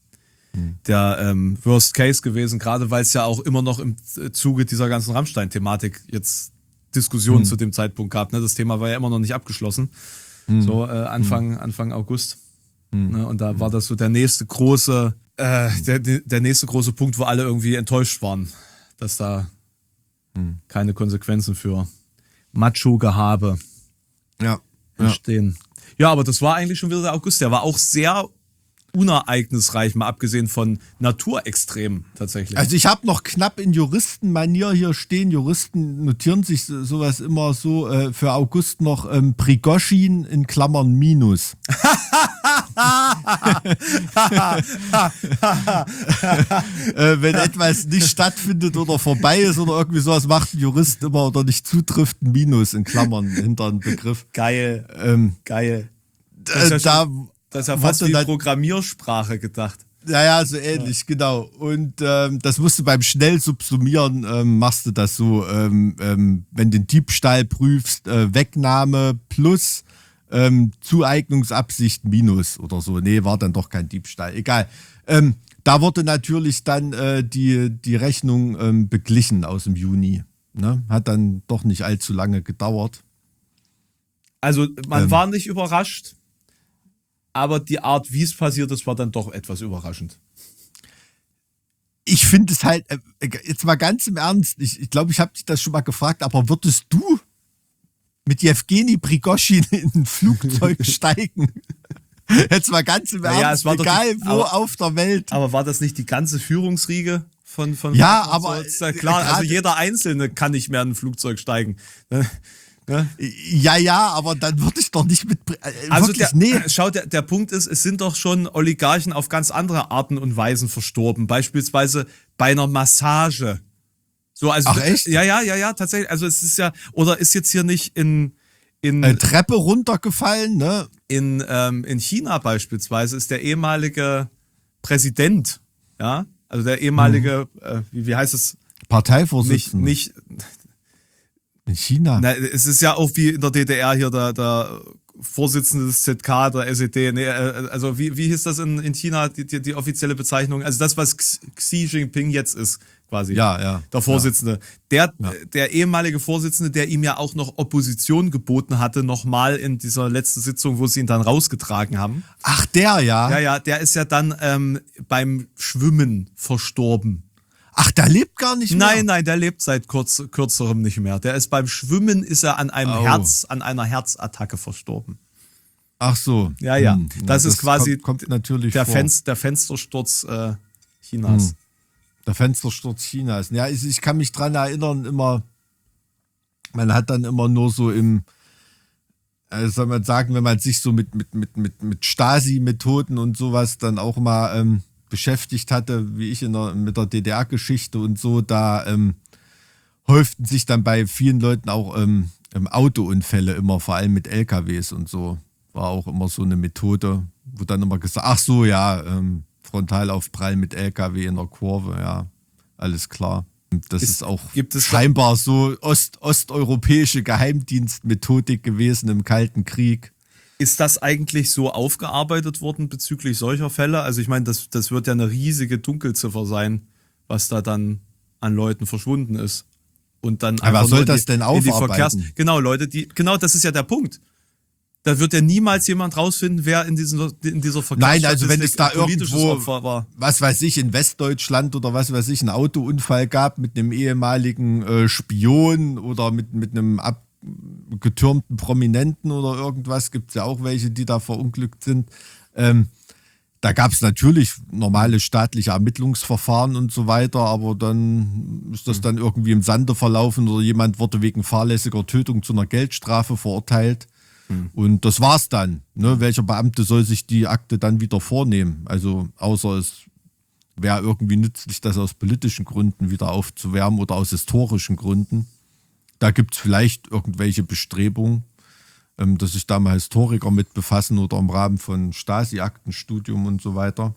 der ähm, Worst Case gewesen, gerade weil es ja auch immer noch im Zuge dieser ganzen Rammstein-Thematik jetzt Diskussionen zu dem Zeitpunkt gab. Ne? Das Thema war ja immer noch nicht abgeschlossen. So äh, Anfang, Anfang August. Ne? Und da war das so der nächste große, äh, der, der nächste große Punkt, wo alle irgendwie enttäuscht waren, dass da keine Konsequenzen für Macho-Gehabe Ja, ja. entstehen. Ja, aber das war eigentlich schon wieder der August. Der war auch sehr unereignisreich, mal abgesehen von Naturextremen tatsächlich. Also ich habe noch knapp in Juristenmanier hier stehen. Juristen notieren sich so- sowas immer so äh, für August noch ähm, Prigoschin in Klammern Minus. äh, wenn etwas nicht stattfindet oder vorbei ist oder irgendwie sowas, macht ein Jurist immer oder nicht zutrifft ein Minus in Klammern hinter einen Begriff. Geil, Ähm, geil. äh, ja da Das ist ja fast wurde wie dann- Programmiersprache gedacht. Ja, ja, so ähnlich, genau. Und ähm, das musst du beim schnell subsumieren, ähm, machst du das so, ähm, ähm, wenn du den Diebstahl prüfst, äh, Wegnahme plus ähm, Zueignungsabsicht minus oder so. Nee, war dann doch kein Diebstahl. Egal. Ähm, da wurde natürlich dann äh, die, die Rechnung ähm, beglichen aus dem Juni. Ne? Hat dann doch nicht allzu lange gedauert. Also man Ähm. war nicht überrascht, aber die Art, wie es passiert ist, war dann doch etwas überraschend. Ich finde es halt, äh, jetzt mal ganz im Ernst, ich glaube, ich, glaub, ich habe dich das schon mal gefragt, aber würdest du mit Jewgeni Prigoschin in ein Flugzeug steigen? Jetzt mal ganz im Naja, Ernst, es war doch egal die- wo aber- auf der Welt. Aber war das nicht die ganze Führungsriege von von Ja, von- aber, so, ist ja klar, äh, also gerade- jeder Einzelne kann nicht mehr in ein Flugzeug steigen. Ne? Ne? Ja, ja, aber dann würde ich doch nicht mit, äh, Also wirklich, der, nee. schau, der, der Punkt ist, es sind doch schon Oligarchen auf ganz andere Arten und Weisen verstorben. Beispielsweise bei einer Massage. So, also, Ach, echt? Ja, ja, ja, ja, tatsächlich. Also es ist ja, oder ist jetzt hier nicht in, in, Äh, Treppe runtergefallen, ne? in, ähm, in China beispielsweise ist der ehemalige Präsident, ja, also der ehemalige, äh, wie, wie heißt es? Nicht, Parteivorsitzender. nicht, in China. na, es ist ja auch wie in der D D R hier der, der Vorsitzende des Z K, der S E D, nee, äh, also wie, wie hieß das in, in China, die, die, die offizielle Bezeichnung? Also das, was X- Xi Jinping jetzt ist, quasi. Ja, ja. Der Vorsitzende. Der, Ja. der ehemalige Vorsitzende, der ihm ja auch noch Opposition geboten hatte, nochmal in dieser letzten Sitzung, wo sie ihn dann rausgetragen haben. Ach, der, ja. Ja, ja, der ist ja dann ähm, beim Schwimmen verstorben. Ach, der lebt gar nicht mehr. Nein, nein, der lebt seit kurz, kürzerem nicht mehr. Der ist beim Schwimmen ist er an einem Oh. Herz, an einer Herzattacke verstorben. Ach so. Ja, ja. Hm. Das ist quasi kommt, kommt natürlich Der, vor. Fenster, der Fenstersturz äh, Chinas. Hm. Der Fenstersturz Chinas. Ja, ich, ich kann mich dran erinnern, immer, man hat dann immer nur so im, äh, soll man sagen, wenn man sich so mit, mit, mit, mit, mit Stasi-Methoden und sowas dann auch mal ähm, beschäftigt hatte, wie ich in der, mit der D D R-Geschichte und so, da ähm, häuften sich dann bei vielen Leuten auch ähm, ähm, Autounfälle immer, vor allem mit L K Ws und so. War auch immer so eine Methode, wo dann immer gesagt, ach so, ja, ähm, Frontalaufprall mit L K W in der Kurve, ja, alles klar. Das ist, Ist- auch gibt es- scheinbar so Ost, osteuropäische Geheimdienstmethodik gewesen im Kalten Krieg. Ist das eigentlich so aufgearbeitet worden bezüglich solcher Fälle? Also ich meine, das, das wird ja eine riesige Dunkelziffer sein, was da dann an Leuten verschwunden ist. Und dann Aber einfach wer soll nur in das die, denn in die aufarbeiten? Verkehrs- Genau, Leute, die, genau, das ist ja der Punkt. Da wird ja niemals jemand rausfinden, wer in, diesen, in dieser Nein, also wenn es Verkehrsstatistik da ein politisches irgendwo, Opfer war. was weiß ich, in Westdeutschland oder was weiß ich, einen Autounfall gab mit einem ehemaligen äh, Spion oder mit, mit einem abgetürmten Prominenten oder irgendwas, gibt es ja auch welche, die da verunglückt sind. Ähm, da gab es natürlich normale staatliche Ermittlungsverfahren und so weiter, aber dann ist das dann irgendwie im Sande verlaufen oder jemand wurde wegen fahrlässiger Tötung zu einer Geldstrafe verurteilt. Und das war's dann. Ne? Welcher Beamte soll sich die Akte dann wieder vornehmen? Also außer es wäre irgendwie nützlich, das aus politischen Gründen wieder aufzuwärmen oder aus historischen Gründen. Da gibt es vielleicht irgendwelche Bestrebungen, ähm, dass sich da mal Historiker mit befassen oder im Rahmen von Stasi-Aktenstudium und so weiter.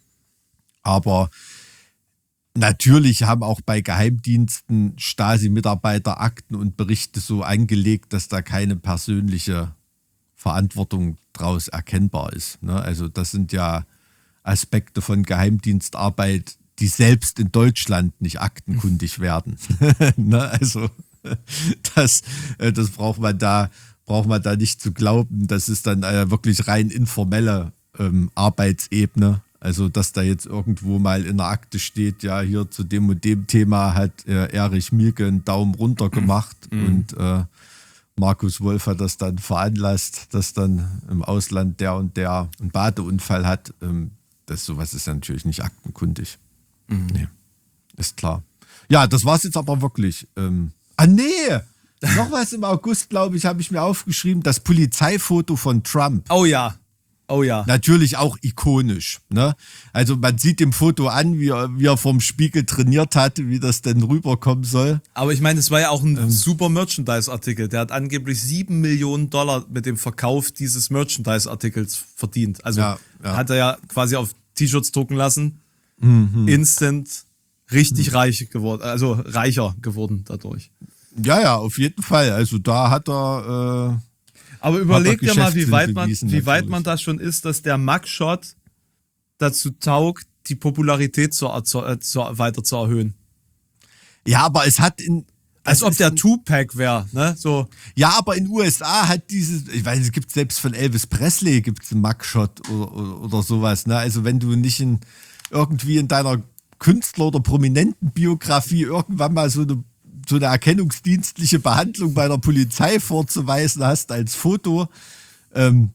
Aber natürlich haben auch bei Geheimdiensten Stasi-Mitarbeiter Akten und Berichte so angelegt, dass da keine persönliche Verantwortung draus erkennbar ist. Ne? Also das sind ja Aspekte von Geheimdienstarbeit, die selbst in Deutschland nicht aktenkundig werden. Ne? Also das, äh, das braucht man da, braucht man da nicht zu glauben. Das ist dann äh, wirklich rein informelle ähm, Arbeitsebene. Also, dass da jetzt irgendwo mal in der Akte steht, ja, hier zu dem und dem Thema hat äh, Erich Mielke einen Daumen runter gemacht Mhm. und äh, Markus Wolf hat das dann veranlasst, dass dann im Ausland der und der einen Badeunfall hat. Ähm, das sowas ist ja natürlich nicht aktenkundig. Mhm. Nee, ist klar. Ja, das war's jetzt aber wirklich. Ähm, ah, nee! Noch was im August, glaube ich, habe ich mir aufgeschrieben, das Polizeifoto von Trump. Oh ja, oh ja. Natürlich auch ikonisch. Ne? Also man sieht dem Foto an, wie er, wie er vorm Spiegel trainiert hat, wie das denn rüberkommen soll. Aber ich meine, es war ja auch ein ähm, super Merchandise-Artikel. Der hat angeblich sieben Millionen Dollar mit dem Verkauf dieses Merchandise-Artikels verdient. Also ja, ja. hat er ja quasi auf T-Shirts drucken lassen. Mhm. Instant richtig mhm. reich geworden, also reicher geworden dadurch. Ja, ja, auf jeden Fall. Also da hat er. Äh, Aber überleg dir mal, wie weit man, wie weit man da schon ist, dass der Mugshot dazu taugt, die Popularität zu, zu, zu, weiter zu erhöhen. Ja, aber es hat in. Als ob der Tupac wäre, ne? So. Ja, aber in den U S A hat dieses, ich weiß, es gibt selbst von Elvis Presley gibt's einen Mugshot oder, oder, oder sowas, ne? Also wenn du nicht in, irgendwie in deiner Künstler- oder Prominentenbiografie irgendwann mal so eine so eine erkennungsdienstliche Behandlung bei der Polizei vorzuweisen hast als Foto, ähm,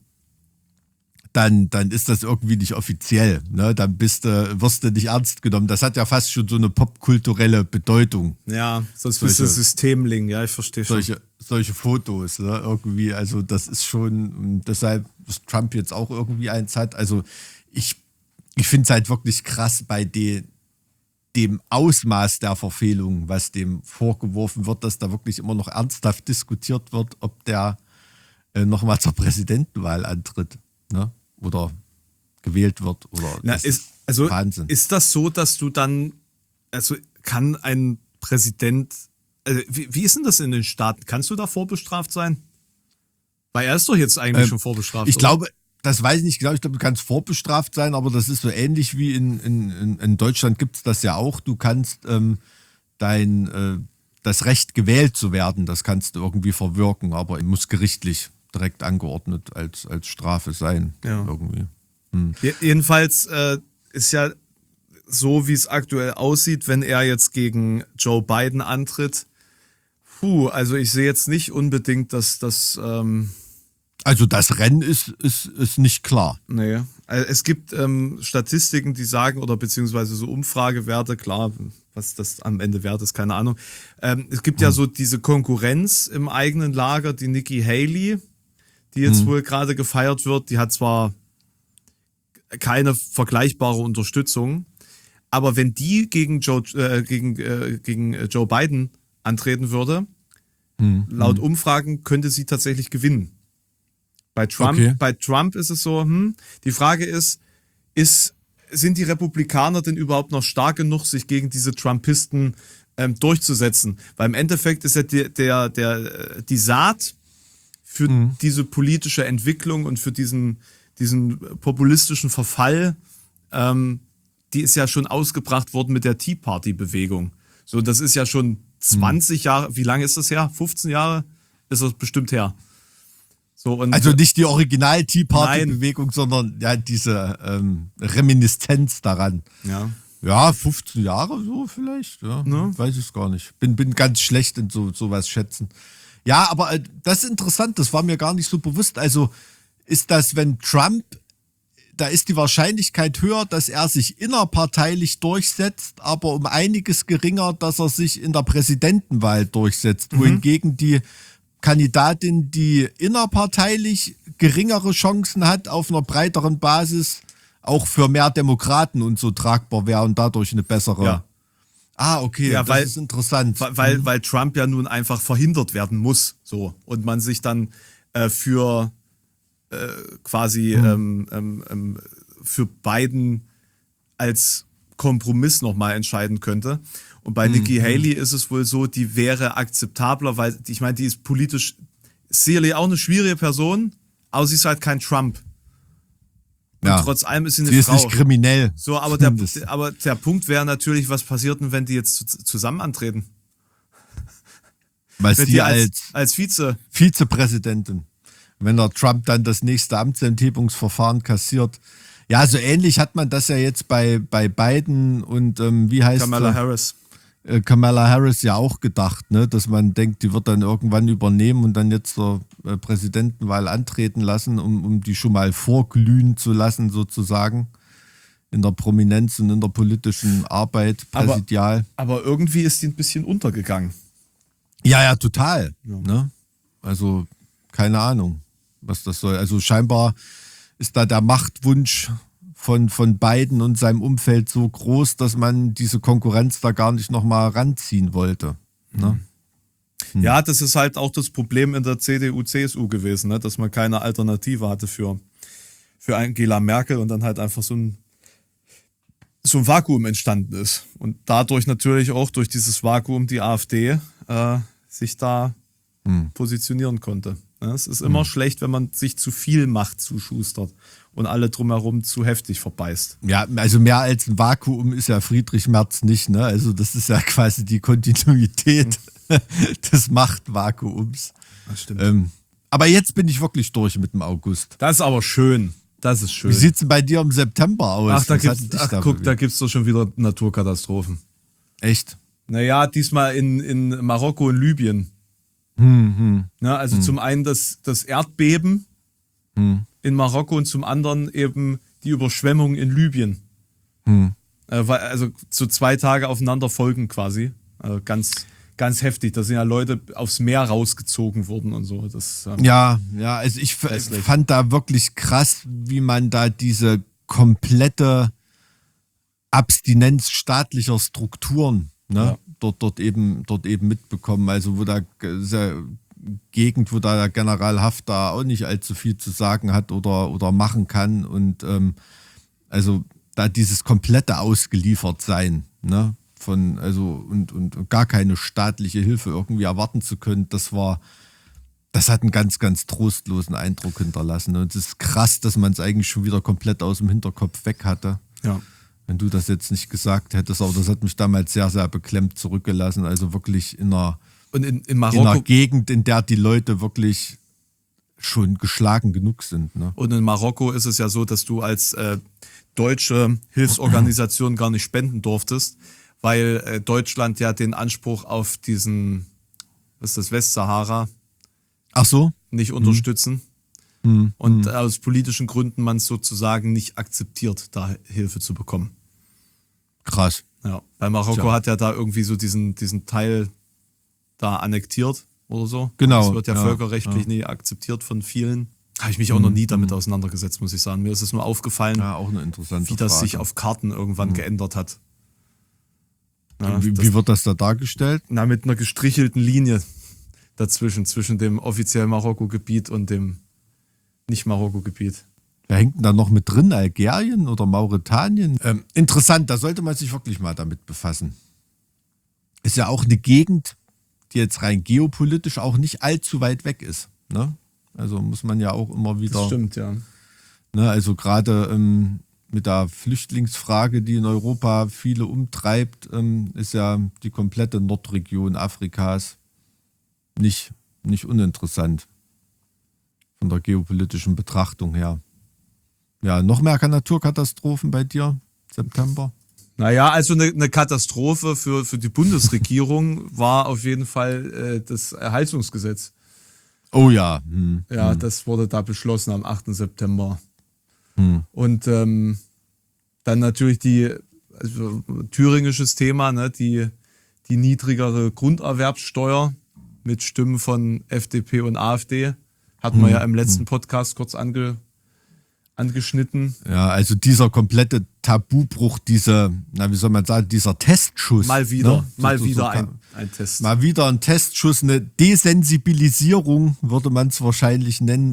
dann, dann ist das irgendwie nicht offiziell. Ne? Dann bist du, wirst du nicht ernst genommen. Das hat ja fast schon so eine popkulturelle Bedeutung. Ja, sonst bist du Systemling, ja, ich verstehe schon. Solche, solche Fotos, ne? Irgendwie, also das ist schon, deshalb, dass Trump jetzt auch irgendwie eins hat. Also ich, ich finde es halt wirklich krass bei den dem Ausmaß der Verfehlung, was dem vorgeworfen wird, dass da wirklich immer noch ernsthaft diskutiert wird, ob der äh, nochmal zur Präsidentenwahl antritt, ne? Oder gewählt wird. Oder Na, ist, also Wahnsinn. Ist das so, dass du dann, also kann ein Präsident, also wie, wie ist denn das in den Staaten? Kannst du da vorbestraft sein? Weil er ist doch jetzt eigentlich ähm, schon vorbestraft. Ich oder? glaube, das weiß ich nicht genau, ich glaube, du kannst vorbestraft sein, aber das ist so ähnlich wie in, in, in Deutschland gibt es das ja auch. Du kannst ähm, dein, äh, das Recht gewählt zu werden, das kannst du irgendwie verwirken, aber muss gerichtlich direkt angeordnet als, als Strafe sein. Ja. Irgendwie. Hm. Jedenfalls äh, ist ja so, wie es aktuell aussieht, wenn er jetzt gegen Joe Biden antritt. Puh, also ich sehe jetzt nicht unbedingt, dass das... Ähm Also das Rennen ist, ist, ist nicht klar. Nee. Es gibt ähm, Statistiken, die sagen, oder beziehungsweise so Umfragewerte, klar, was das am Ende wert ist, keine Ahnung. Ähm, es gibt hm. ja so diese Konkurrenz im eigenen Lager, die Nikki Haley, die jetzt hm. wohl gerade gefeiert wird. Die hat zwar keine vergleichbare Unterstützung, aber wenn die gegen Joe, äh, gegen, äh, gegen Joe Biden antreten würde, hm. laut hm. Umfragen könnte sie tatsächlich gewinnen. Bei Trump, okay. bei Trump ist es so, hm, die Frage ist, ist, sind die Republikaner denn überhaupt noch stark genug, sich gegen diese Trumpisten ähm, durchzusetzen? Weil im Endeffekt ist ja der, der, der, die Saat für mhm. diese politische Entwicklung und für diesen, diesen populistischen Verfall, ähm, die ist ja schon ausgebracht worden mit der Tea Party-Bewegung. So, das ist ja schon zwanzig mhm. Jahre, wie lange ist das her? fünfzehn Jahre ist das bestimmt her. So, und also nicht die Original Tea Party Bewegung, sondern ja diese ähm, Reminiszenz daran. Ja. Ja, fünfzehn Jahre so vielleicht. Ja, ne? Weiß ich gar nicht. Bin, bin ganz schlecht in so sowas schätzen. Ja, aber äh, das ist interessant, das war mir gar nicht so bewusst. Also ist das, wenn Trump, da ist die Wahrscheinlichkeit höher, dass er sich innerparteilich durchsetzt, aber um einiges geringer, dass er sich in der Präsidentenwahl durchsetzt. Mhm. Wohingegen die Kandidatin, die innerparteilich geringere Chancen hat, auf einer breiteren Basis auch für mehr Demokraten und so tragbar wäre und dadurch eine bessere. Ja. Ah, okay, ja, das weil, ist interessant. Weil, weil, weil Trump ja nun einfach verhindert werden muss, so, und man sich dann äh, für äh, quasi mhm. ähm, ähm, für Biden als Kompromiss nochmal entscheiden könnte. Und bei mhm. Nikki Haley ist es wohl so, die wäre akzeptabler, weil ich meine, die ist politisch sicherlich auch eine schwierige Person, aber sie ist halt kein Trump. Und ja. trotz allem ist sie eine sie Frau. Sie ist nicht kriminell. So, aber der, aber der Punkt wäre natürlich, was passiert denn, wenn die jetzt zusammen antreten? Was die als, als, als Vize. Vizepräsidentin. Wenn der Trump dann das nächste Amtsenthebungsverfahren kassiert. Ja, so ähnlich hat man das ja jetzt bei, bei Biden und ähm, wie heißt Kamala Harris. Äh, Kamala Harris ja auch gedacht, ne? Dass man denkt, die wird dann irgendwann übernehmen und dann jetzt zur äh, Präsidentenwahl antreten lassen, um, um die schon mal vorglühen zu lassen sozusagen. in der Prominenz und in der politischen Arbeit präsidial. Aber, aber irgendwie ist die ein bisschen untergegangen. Ja, ja, total. Ja. Ne? Also, keine Ahnung, was das soll. Also scheinbar ist da der Machtwunsch von, von Biden und seinem Umfeld so groß, dass man diese Konkurrenz da gar nicht nochmal ranziehen wollte. Ne? Hm. Ja, das ist halt auch das Problem in der C D U, C S U gewesen, ne? Dass man keine Alternative hatte für, für Angela Merkel und dann halt einfach so ein, so ein Vakuum entstanden ist. Und dadurch natürlich auch durch dieses Vakuum die AfD äh, sich da hm. positionieren konnte. Ja, es ist immer hm. schlecht, wenn man sich zu viel Macht zuschustert und alle drumherum zu heftig verbeißt. Ja, also mehr als ein Vakuum ist ja Friedrich Merz nicht, ne? Also das ist ja quasi die Kontinuität hm. des Machtvakuums. Das stimmt. Ähm, aber jetzt bin ich wirklich durch mit dem August. Das ist aber schön. Das ist schön. Wie sieht es denn bei dir im September aus? Ach, da gibt's, ach da guck, da gibt es doch schon wieder Naturkatastrophen. Echt? Naja, diesmal in, in Marokko und Libyen. Hm, hm. Ja, also hm. zum einen das, das Erdbeben hm. in Marokko und zum anderen eben die Überschwemmung in Libyen. Hm. Also so zwei Tage aufeinander folgen quasi. Also ganz, ganz heftig. Da sind ja Leute aufs Meer rausgezogen worden und so. Das, ähm, ja, ja, also ich f- fand da wirklich krass, wie man da diese komplette Abstinenz staatlicher Strukturen, ne, ja. dort, dort, eben, dort eben mitbekommen. Also wo da diese Gegend, wo da der General Haftar auch nicht allzu viel zu sagen hat oder, oder machen kann. Und ähm, also da dieses komplette Ausgeliefertsein, ne, von, also und, und gar keine staatliche Hilfe irgendwie erwarten zu können, das war, das hat einen ganz, ganz trostlosen Eindruck hinterlassen. Und es ist krass, dass man es eigentlich schon wieder komplett aus dem Hinterkopf weg hatte. Ja. Wenn du das jetzt nicht gesagt hättest, aber das hat mich damals sehr, sehr beklemmt zurückgelassen. Also wirklich in einer, und in, in, Marokko, in einer Gegend, in der die Leute wirklich schon geschlagen genug sind. Ne? Und in Marokko ist es ja so, dass du als äh, deutsche Hilfsorganisation gar nicht spenden durftest, weil äh, Deutschland ja den Anspruch auf diesen, was ist das, Westsahara, Ach so? nicht unterstützen. Hm. Und hm. aus politischen Gründen man es sozusagen nicht akzeptiert, da Hilfe zu bekommen. Krass. Ja, bei Marokko Tja. hat ja da irgendwie so diesen, diesen Teil da annektiert oder so. Genau. Das wird ja, ja völkerrechtlich ja. nie akzeptiert von vielen. Habe ich mich auch noch nie damit auseinandergesetzt, muss ich sagen. Mir ist es nur aufgefallen, ja, auch eine interessante wie das Frage. sich auf Karten irgendwann mhm. geändert hat. Ja, wie, wie wird das da dargestellt? Na, mit einer gestrichelten Linie dazwischen, zwischen dem offiziellen Marokko-Gebiet und dem Nicht-Marokko-Gebiet. Wer hängt denn da noch mit drin? Algerien oder Mauretanien? Ähm, interessant, da sollte man sich wirklich mal damit befassen. Ist ja auch eine Gegend, die jetzt rein geopolitisch auch nicht allzu weit weg ist. Ne? Also muss man ja auch immer wieder. Das stimmt, ja. Ne, also gerade ähm, mit der Flüchtlingsfrage, die in Europa viele umtreibt, ähm, ist ja die komplette Nordregion Afrikas nicht, nicht uninteressant von der geopolitischen Betrachtung her. Ja, noch mehr Naturkatastrophen bei dir, September? Naja, also eine, eine Katastrophe für, für die Bundesregierung war auf jeden Fall äh, das Heizungsgesetz. Oh ja. Hm, ja, hm. das wurde da beschlossen am achten September. Hm. Und ähm, dann natürlich die, also thüringisches Thema, ne, die, die niedrigere Grunderwerbssteuer mit Stimmen von F D P und AfD. Hatten hm. wir ja im letzten Podcast kurz ange, angeschnitten. Ja, also dieser komplette Tabubruch, dieser, na wie soll man sagen, dieser Testschuss. Mal wieder, ne? mal so, wieder so, ein, ein Test. Mal wieder ein Testschuss, eine Desensibilisierung, würde man es wahrscheinlich nennen,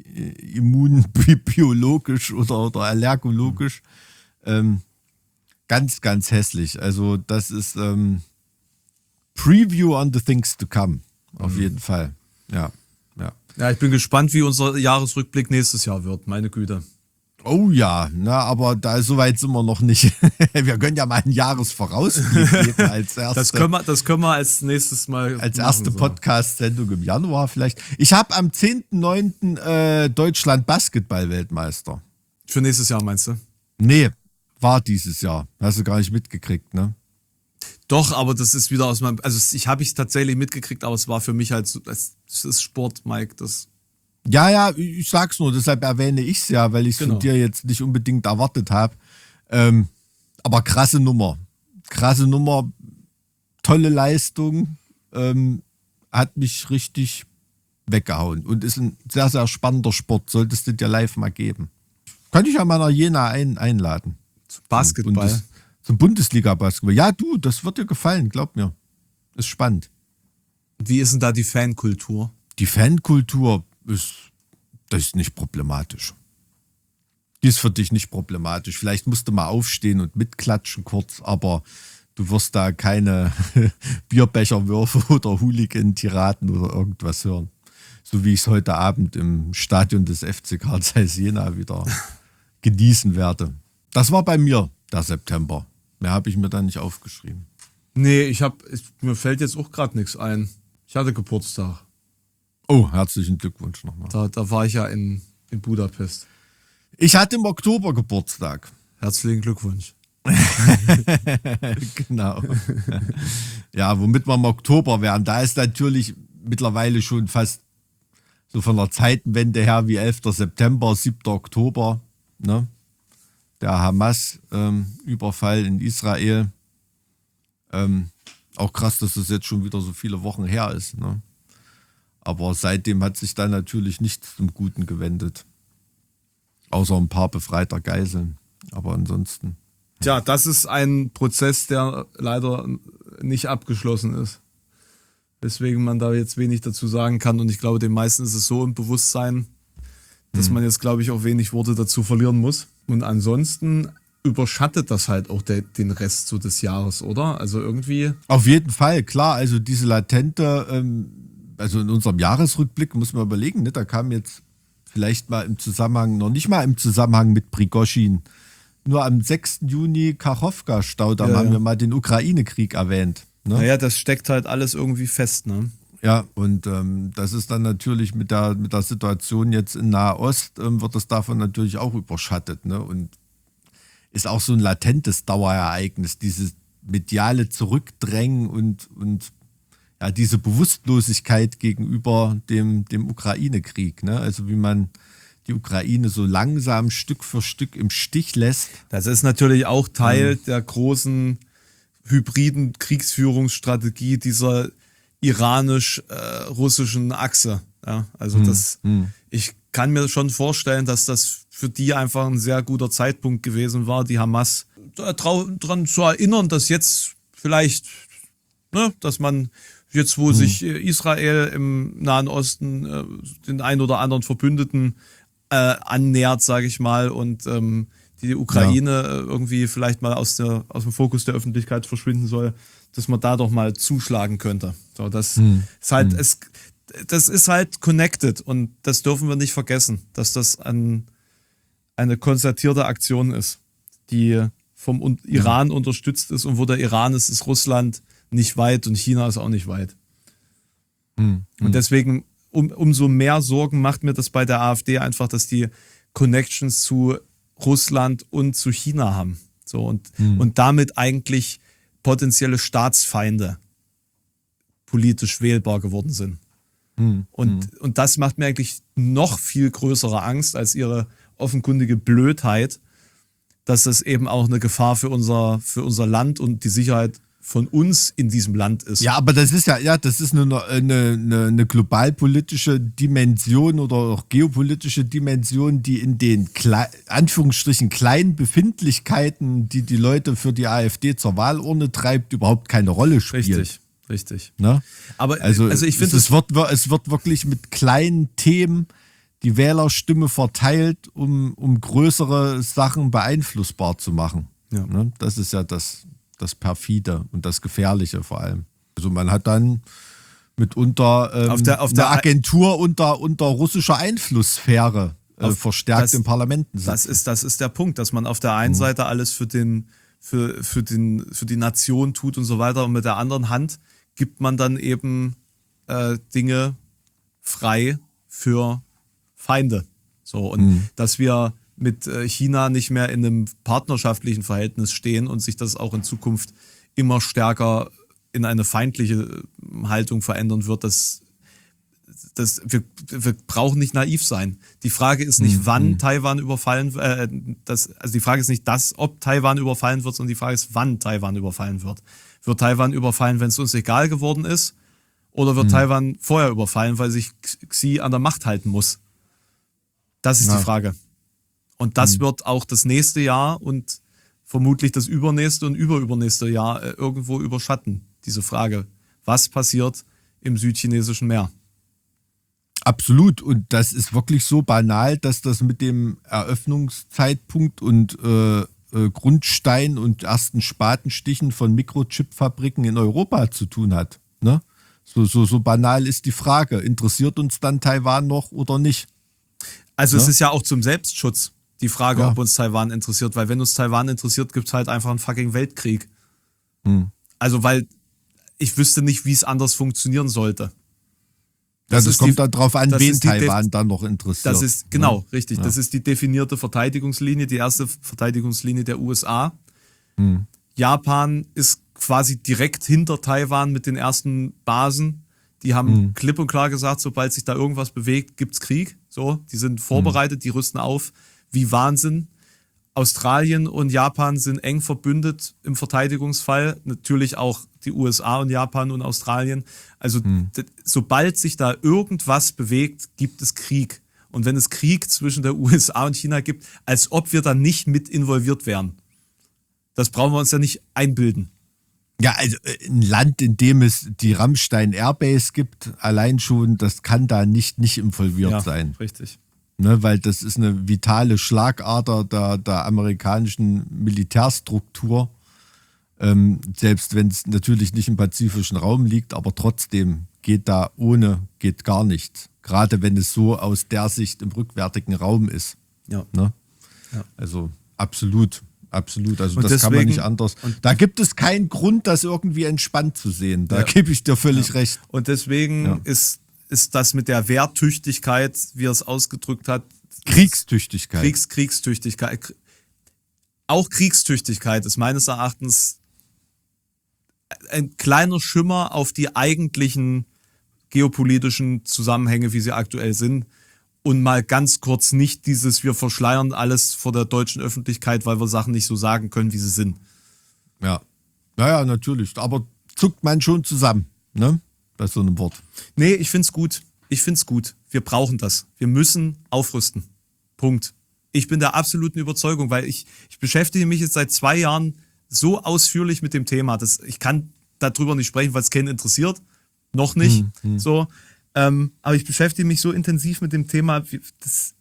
immunbiologisch oder, oder allergologisch. Ähm, ganz, ganz hässlich. Also das ist ähm, Preview on the things to come, auf mhm. jeden Fall. Ja, ja. Ja, ich bin gespannt, wie unser Jahresrückblick nächstes Jahr wird, meine Güte. Oh ja, na, aber da so weit sind wir noch nicht. Wir können ja mal einen Jahresvorausblick geben als erste. Das können wir, das können wir als nächstes Mal Als machen, erste so. Podcast-Sendung im Januar vielleicht. Ich habe am zehnten neunten Äh, Deutschland Basketball-Weltmeister. Für nächstes Jahr meinst du? Nee, war dieses Jahr. Hast du gar nicht mitgekriegt, ne? Doch, aber das ist wieder aus meinem, also ich habe es tatsächlich mitgekriegt, aber es war für mich halt so, das ist Sport, Mike, das. Ja, ja, ich sag's nur, deshalb erwähne ich's ja, weil ich es Genau. von dir jetzt nicht unbedingt erwartet habe. Ähm, aber krasse Nummer. Krasse Nummer, tolle Leistung, ähm, hat mich richtig weggehauen und ist ein sehr, sehr spannender Sport. Solltest du dir live mal geben. Könnte ich ja mal nach Jena ein, einladen. Basketball. Zum, Bundes, zum Bundesliga-Basketball. Ja, du, das wird dir gefallen, glaub mir. Ist spannend. Wie ist denn da die Fankultur? Die Fankultur ist, das ist nicht problematisch. Die ist für dich nicht problematisch. Vielleicht musst du mal aufstehen und mitklatschen kurz, aber du wirst da keine Bierbecherwürfe oder Hooligan-Tiraden oder irgendwas hören. So wie ich es heute Abend im Stadion des F C Carl Zeiss Jena wieder genießen werde. Das war bei mir der September. Mehr habe ich mir da nicht aufgeschrieben. Nee, ich hab, ich, mir fällt jetzt auch gerade nichts ein. Ich hatte Geburtstag. Oh, herzlichen Glückwunsch nochmal. Da, da war ich ja in, in Budapest. Ich hatte im Oktober Geburtstag. Herzlichen Glückwunsch. Genau. Ja, womit wir im Oktober wären. Da ist natürlich mittlerweile schon fast so von der Zeitenwende her wie elfter September, siebter Oktober. Ne? Der Hamas-Überfall ähm, in Israel. Ähm, auch krass, dass das jetzt schon wieder so viele Wochen her ist. Ne? Aber seitdem hat sich da natürlich nichts zum Guten gewendet. Außer ein paar befreiter Geiseln. Aber ansonsten. Tja, das ist ein Prozess, der leider nicht abgeschlossen ist. Weswegen man da jetzt wenig dazu sagen kann. Und ich glaube, den meisten ist es so im Bewusstsein, dass man jetzt, glaube ich, auch wenig Worte dazu verlieren muss. Und ansonsten überschattet das halt auch de- den Rest so des Jahres, oder? Also irgendwie. Auf jeden Fall, klar. Also diese latente, ähm, also in unserem Jahresrückblick muss man überlegen, ne, da kam jetzt vielleicht mal im Zusammenhang, noch nicht mal im Zusammenhang mit Prigoschin, nur am sechsten Juni Kachowka-Staudamm Ja, haben ja. wir mal den Ukraine-Krieg erwähnt. Ne? Naja, das steckt halt alles irgendwie fest, ne? Ja, und ähm, das ist dann natürlich mit der, mit der Situation jetzt in Nahost, ähm, wird das davon natürlich auch überschattet. Ne? Und ist auch so ein latentes Dauerereignis, dieses mediale Zurückdrängen und, und ja, diese Bewusstlosigkeit gegenüber dem, dem Ukraine-Krieg. Ne? Also wie man die Ukraine so langsam Stück für Stück im Stich lässt. Das ist natürlich auch Teil der großen hybriden Kriegsführungsstrategie dieser iranisch-russischen Achse. Ja, also das, ich kann mir schon vorstellen, dass das für die einfach ein sehr guter Zeitpunkt gewesen war, die Hamas daran zu erinnern, dass jetzt vielleicht, ne, dass man jetzt, wo sich Israel im Nahen Osten äh, den ein oder anderen Verbündeten äh, annähert, sage ich mal, und ähm, die Ukraine ja. irgendwie vielleicht mal aus, der, aus dem Fokus der Öffentlichkeit verschwinden soll, dass man da doch mal zuschlagen könnte. So, das hm. ist halt, hm. es, das ist halt connected und das dürfen wir nicht vergessen, dass das ein, eine konzertierte Aktion ist, die vom Iran ja. unterstützt ist, und wo der Iran ist, ist Russland nicht weit und China ist auch nicht weit. Hm. Und deswegen, um, umso mehr Sorgen macht mir das bei der AfD einfach, dass die Connections zu Russland und zu China haben. So, und, hm. und damit eigentlich potenzielle Staatsfeinde politisch wählbar geworden sind. Hm. Und, hm. und das macht mir eigentlich noch viel größere Angst als ihre offenkundige Blödheit, dass das eben auch eine Gefahr für unser, für unser Land und die Sicherheit von uns in diesem Land ist. Ja, aber das ist ja, ja, das ist eine, eine, eine, eine globalpolitische Dimension oder auch geopolitische Dimension, die in den Kle- Anführungsstrichen kleinen Befindlichkeiten, die die Leute für die AfD zur Wahlurne treibt, überhaupt keine Rolle spielt. Richtig, richtig. Ne? Aber also, also ich finde, es, es, wird, es wird wirklich mit kleinen Themen die Wählerstimme verteilt, um, um größere Sachen beeinflussbar zu machen. Ja. Ne? Das ist ja das, das Perfide und das Gefährliche vor allem. Also man hat dann mitunter ähm, auf der, auf eine der Agentur unter, unter russischer Einflusssphäre äh, auf, verstärkt das, im Parlamenten sitzt. Das ist, das ist der Punkt, dass man auf der einen mhm. Seite alles für, den, für, für, den, für die Nation tut und so weiter, und mit der anderen Hand gibt man dann eben äh, Dinge frei für Feinde. So, und mhm. dass wir mit China nicht mehr in einem partnerschaftlichen Verhältnis stehen und sich das auch in Zukunft immer stärker in eine feindliche Haltung verändern wird, das das, wir, wir brauchen nicht naiv sein. Die Frage ist nicht, Mhm. wann Taiwan überfallen äh, das, also die Frage ist nicht das, ob Taiwan überfallen wird, sondern die Frage ist, wann Taiwan überfallen wird. Wird Taiwan überfallen, wenn es uns egal geworden ist? Oder wird mhm. Taiwan vorher überfallen, weil sich Xi an der Macht halten muss? Das ist ja. die Frage. Und das mhm. wird auch das nächste Jahr und vermutlich das übernächste und überübernächste Jahr äh, irgendwo überschatten. Diese Frage, was passiert im südchinesischen Meer? Absolut. Und das ist wirklich so banal, dass das mit dem Eröffnungszeitpunkt und äh, äh, Grundstein und ersten Spatenstichen von Mikrochip-Fabriken in Europa zu tun hat. Ne? So, so, so banal ist die Frage. Interessiert uns dann Taiwan noch oder nicht? Also ja? es ist ja auch zum Selbstschutz die Frage, ja. ob uns Taiwan interessiert. Weil wenn uns Taiwan interessiert, gibt es halt einfach einen fucking Weltkrieg. Hm. Also weil ich wüsste nicht, wie es anders funktionieren sollte. Das, ja, das kommt die, dann drauf an, wen Taiwan dann noch interessiert. Das ist, genau, ja. richtig. Ja. Das ist die definierte Verteidigungslinie, die erste Verteidigungslinie der U S A. Hm. Japan ist quasi direkt hinter Taiwan mit den ersten Basen. Die haben hm. klipp und klar gesagt, sobald sich da irgendwas bewegt, gibt's Krieg. So, die sind vorbereitet, hm. die rüsten auf wie Wahnsinn. Australien und Japan sind eng verbündet im Verteidigungsfall. Natürlich auch die U S A und Japan und Australien. Also hm. d- sobald sich da irgendwas bewegt, gibt es Krieg. Und wenn es Krieg zwischen der U S A und China gibt, als ob wir da nicht mit involviert wären. Das brauchen wir uns ja nicht einbilden. Ja, also ein Land, in dem es die Rammstein Airbase gibt, allein schon, das kann da nicht, nicht involviert ja, sein. Richtig. Ne, weil das ist eine vitale Schlagader der, der amerikanischen Militärstruktur. Ähm, selbst wenn es natürlich nicht im pazifischen Raum liegt, aber trotzdem geht da ohne, geht gar nichts. Gerade wenn es so aus der Sicht im rückwärtigen Raum ist. Ja. Ne? Ja. Also absolut, absolut. Also und das deswegen, kann man nicht anders. Da gibt es keinen Grund, das irgendwie entspannt zu sehen. Da ja. gebe ich dir völlig ja. recht. Und deswegen ja. ist ist das mit der Wehrtüchtigkeit, wie er es ausgedrückt hat. Kriegstüchtigkeit. Kriegs, Kriegstüchtigkeit. Auch Kriegstüchtigkeit ist meines Erachtens ein kleiner Schimmer auf die eigentlichen geopolitischen Zusammenhänge, wie sie aktuell sind. Und mal ganz kurz nicht dieses, wir verschleiern alles vor der deutschen Öffentlichkeit, weil wir Sachen nicht so sagen können, wie sie sind. Ja, naja, natürlich. Aber zuckt man schon zusammen, ne? Bei so einem Wort. Nee, ich find's gut. Ich find's gut. Wir brauchen das. Wir müssen aufrüsten. Punkt. Ich bin der absoluten Überzeugung, weil ich, ich beschäftige mich jetzt seit zwei Jahren so ausführlich mit dem Thema, dass ich kann darüber nicht sprechen, weil es keinen interessiert. Noch nicht. Hm, hm. So. Ähm, aber ich beschäftige mich so intensiv mit dem Thema, wie, das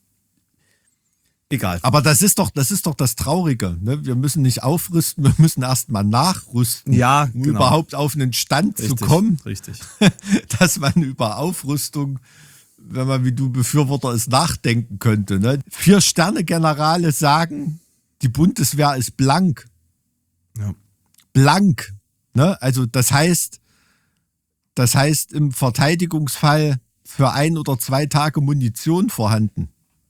egal. Aber das ist doch, das ist doch das Traurige. Ne? Wir müssen nicht aufrüsten, wir müssen erstmal nachrüsten, ja, um genau. überhaupt auf einen Stand richtig, zu kommen. Richtig. Dass man über Aufrüstung, wenn man wie du Befürworter ist, nachdenken könnte. Ne? Vier-Sterne-Generale sagen, die Bundeswehr ist blank. Ja. Blank. Ne? Also das heißt, das heißt im Verteidigungsfall für ein oder zwei Tage Munition vorhanden.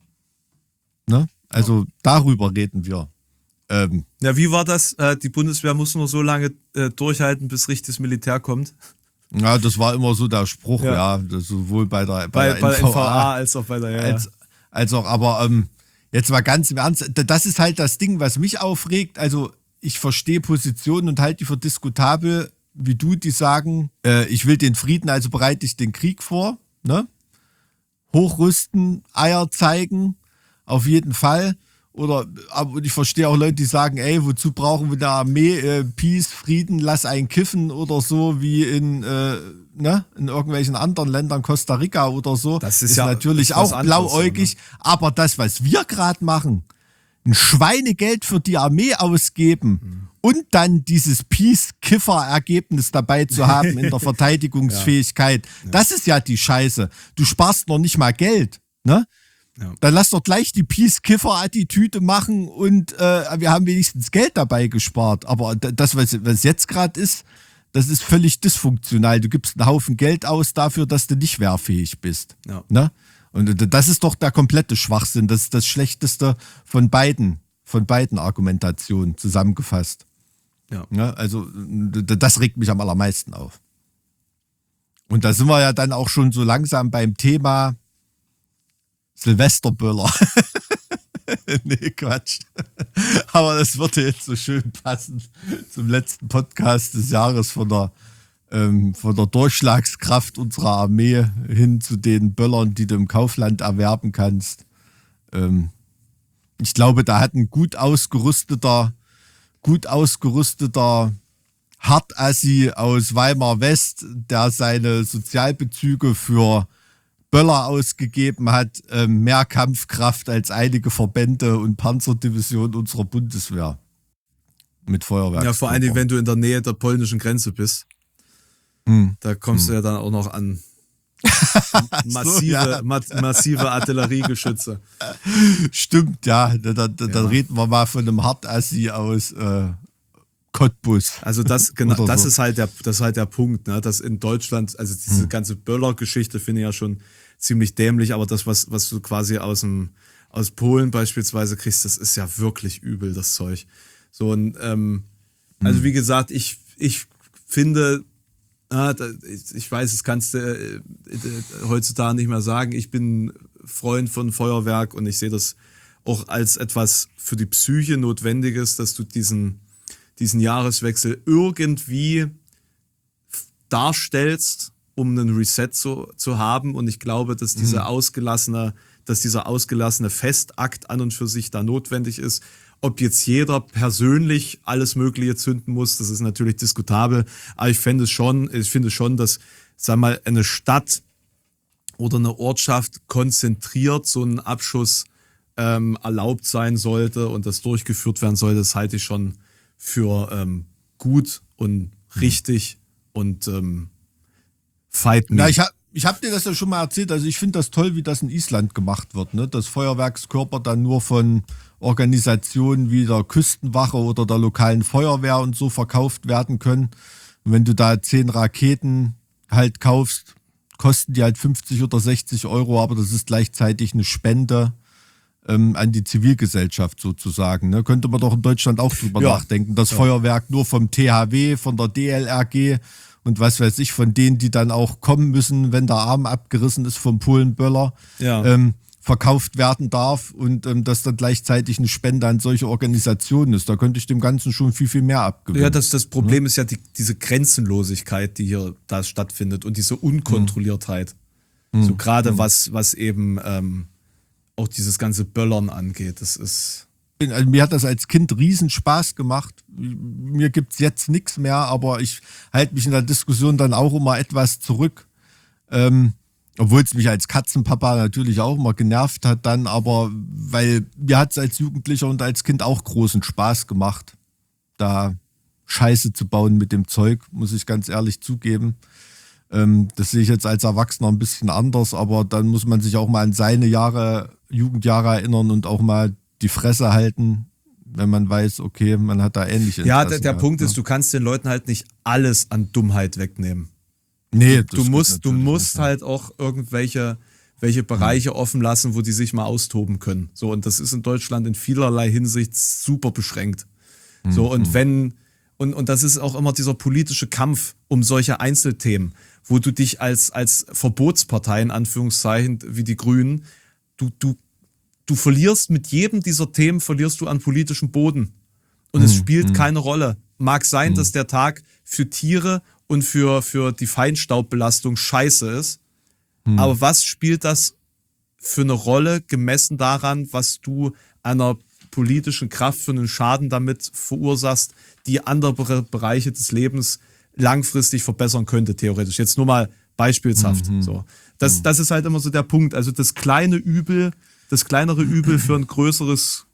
Ne? Also ja. darüber reden wir. Ähm, ja, wie war das? Äh, die Bundeswehr muss nur so lange äh, durchhalten, bis richtiges Militär kommt. Ja, das war immer so der Spruch, ja, ja das sowohl bei der, bei, bei der N V A, N V A als auch bei der, ja, als, als auch, aber ähm, jetzt mal ganz im Ernst, das ist halt das Ding, was mich aufregt. Also ich verstehe Positionen und halte die für diskutabel, wie du, die sagen, äh, ich will den Frieden, also bereite ich den Krieg vor, ne? Hochrüsten, Eier zeigen, auf jeden Fall. Oder, aber ich verstehe auch Leute, die sagen, ey, wozu brauchen wir eine Armee, äh, Peace, Frieden, lass einen kiffen oder so, wie in, äh, ne, in irgendwelchen anderen Ländern, Costa Rica oder so. Das ist, ist ja natürlich ist auch anderes, blauäugig, ne? Aber das, was wir gerade machen, ein Schweinegeld für die Armee ausgeben mhm. und dann dieses Peace-Kiffer-Ergebnis dabei zu haben in der Verteidigungsfähigkeit, ja. Ja. Das ist ja die Scheiße. Du sparst noch nicht mal Geld, ne? Ja. Dann lass doch gleich die Peace-Kiffer-Attitüde machen und äh, wir haben wenigstens Geld dabei gespart. Aber das, was, was jetzt gerade ist, das ist völlig dysfunktional. Du gibst einen Haufen Geld aus dafür, dass du nicht wehrfähig bist. Ja. Ne? Und das ist doch der komplette Schwachsinn. Das ist das Schlechteste von beiden, von beiden Argumentationen zusammengefasst. Ja. Ne? Also das regt mich am allermeisten auf. Und da sind wir ja dann auch schon so langsam beim Thema Silvesterböller. Nee, Quatsch. Aber das würde jetzt so schön passen zum letzten Podcast des Jahres von der, ähm, von der Durchschlagskraft unserer Armee hin zu den Böllern, die du im Kaufland erwerben kannst. Ähm, ich glaube, da hat ein gut ausgerüsteter, gut ausgerüsteter Hartassi aus Weimar West, der seine Sozialbezüge für Böller ausgegeben hat, äh, mehr Kampfkraft als einige Verbände und Panzerdivisionen unserer Bundeswehr. Mit Feuerwerk. Ja, vor allen Dingen, wenn du in der Nähe der polnischen Grenze bist. Hm. Da kommst hm. du ja dann auch noch an massive, so, ja. ma massive Artilleriegeschütze. Stimmt, ja. Da, da, da, Ja. Dann reden wir mal von einem Hartassi aus äh, Cottbus. Also das, genau, Oder das so. ist halt der, das ist halt der Punkt, ne? Dass in Deutschland, also diese Hm. ganze Böller-Geschichte finde ich ja schon ziemlich dämlich, aber das, was, was du quasi aus dem, aus Polen beispielsweise kriegst, das ist ja wirklich übel, das Zeug. So, und, ähm, also wie gesagt, ich, ich finde, ah, da, ich, ich weiß, das kannst du äh, äh, heutzutage nicht mehr sagen, ich bin Freund von Feuerwerk und ich sehe das auch als etwas für die Psyche Notwendiges, dass du diesen, diesen Jahreswechsel irgendwie darstellst, um einen Reset zu, zu haben. Und ich glaube, dass diese Mhm. ausgelassene, dass dieser ausgelassene Festakt an und für sich da notwendig ist. Ob jetzt jeder persönlich alles Mögliche zünden muss, das ist natürlich diskutabel. Aber ich fände es schon, ich finde schon, dass, sag mal, eine Stadt oder eine Ortschaft konzentriert so einen Abschuss ähm, erlaubt sein sollte und das durchgeführt werden sollte. Das halte ich schon für ähm, gut und richtig und ähm, fight me. Na, ich habe ich hab dir das ja schon mal erzählt. Also ich finde das toll, wie das in Island gemacht wird, ne? Dass Feuerwerkskörper dann nur von Organisationen wie der Küstenwache oder der lokalen Feuerwehr und so verkauft werden können. Und wenn du da zehn Raketen halt kaufst, kosten die halt fünfzig oder sechzig Euro, aber das ist gleichzeitig eine Spende ähm, an die Zivilgesellschaft sozusagen. Ne? Könnte man doch in Deutschland auch drüber Ja. nachdenken. Das Feuerwerk nur vom T H W, von der D L R G und was weiß ich, von denen, die dann auch kommen müssen, wenn der Arm abgerissen ist vom Polenböller, Ja. ähm, verkauft werden darf und ähm, dass dann gleichzeitig eine Spende an solche Organisationen ist. Da könnte ich dem Ganzen schon viel, viel mehr abgewinnen. Ja, das, das Problem ist ja die, diese Grenzenlosigkeit, die hier da stattfindet und diese Unkontrolliertheit. So gerade was, was eben ähm, auch dieses ganze Böllern angeht. Das ist. Also mir hat das als Kind riesen Spaß gemacht. Mir gibt's jetzt nichts mehr, aber ich halte mich in der Diskussion dann auch immer etwas zurück. Ähm, obwohl es mich als Katzenpapa natürlich auch immer genervt hat dann, aber weil mir hat's als Jugendlicher und als Kind auch großen Spaß gemacht, da Scheiße zu bauen mit dem Zeug, muss ich ganz ehrlich zugeben. Ähm, das sehe ich jetzt als Erwachsener ein bisschen anders, aber dann muss man sich auch mal an seine Jahre, Jugendjahre erinnern und auch mal die Fresse halten, wenn man weiß, okay, man hat da ähnliche Ja, Interessen der, der gehabt, Punkt ne? ist, du kannst den Leuten halt nicht alles an Dummheit wegnehmen. Nee, Du das musst, geht du natürlich musst nicht. halt auch irgendwelche welche Bereiche offen lassen, wo die sich mal austoben können. So, und das ist in Deutschland in vielerlei Hinsicht super beschränkt. So, und wenn, und, und das ist auch immer dieser politische Kampf um solche Einzelthemen, wo du dich als, als Verbotspartei, in Anführungszeichen, wie die Grünen, du, du, du verlierst mit jedem dieser Themen, verlierst du an politischem Boden. Und es spielt keine Rolle. Mag sein, dass der Tag für Tiere und für, für die Feinstaubbelastung scheiße ist. Aber was spielt das für eine Rolle, gemessen daran, was du einer politischen Kraft für einen Schaden damit verursachst, die andere Bereiche des Lebens langfristig verbessern könnte, theoretisch. Jetzt nur mal beispielshaft. Mhm. So. Das, das ist halt immer so der Punkt. Also das kleine Übel, das kleinere Übel für ein größeres,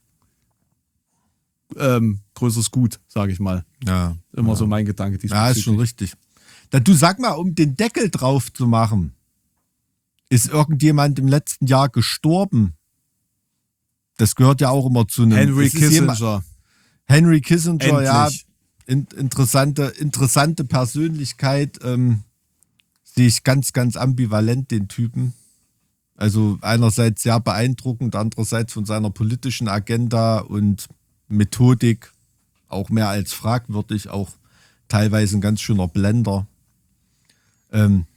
ähm, größeres Gut, sage ich mal. Ja, Immer ja. so mein Gedanke. Ja, ist schon richtig. Da, du sag mal, um den Deckel drauf zu machen, ist irgendjemand im letzten Jahr gestorben? Das gehört ja auch immer zu einem... Henry es ist jemand- Kissinger. Henry Kissinger, ja, Endlich. in, interessante, interessante Persönlichkeit. Ähm, sehe ich ganz, ganz ambivalent, den Typen. Also einerseits sehr beeindruckend, andererseits von seiner politischen Agenda und Methodik auch mehr als fragwürdig, auch teilweise ein ganz schöner Blender. Ähm,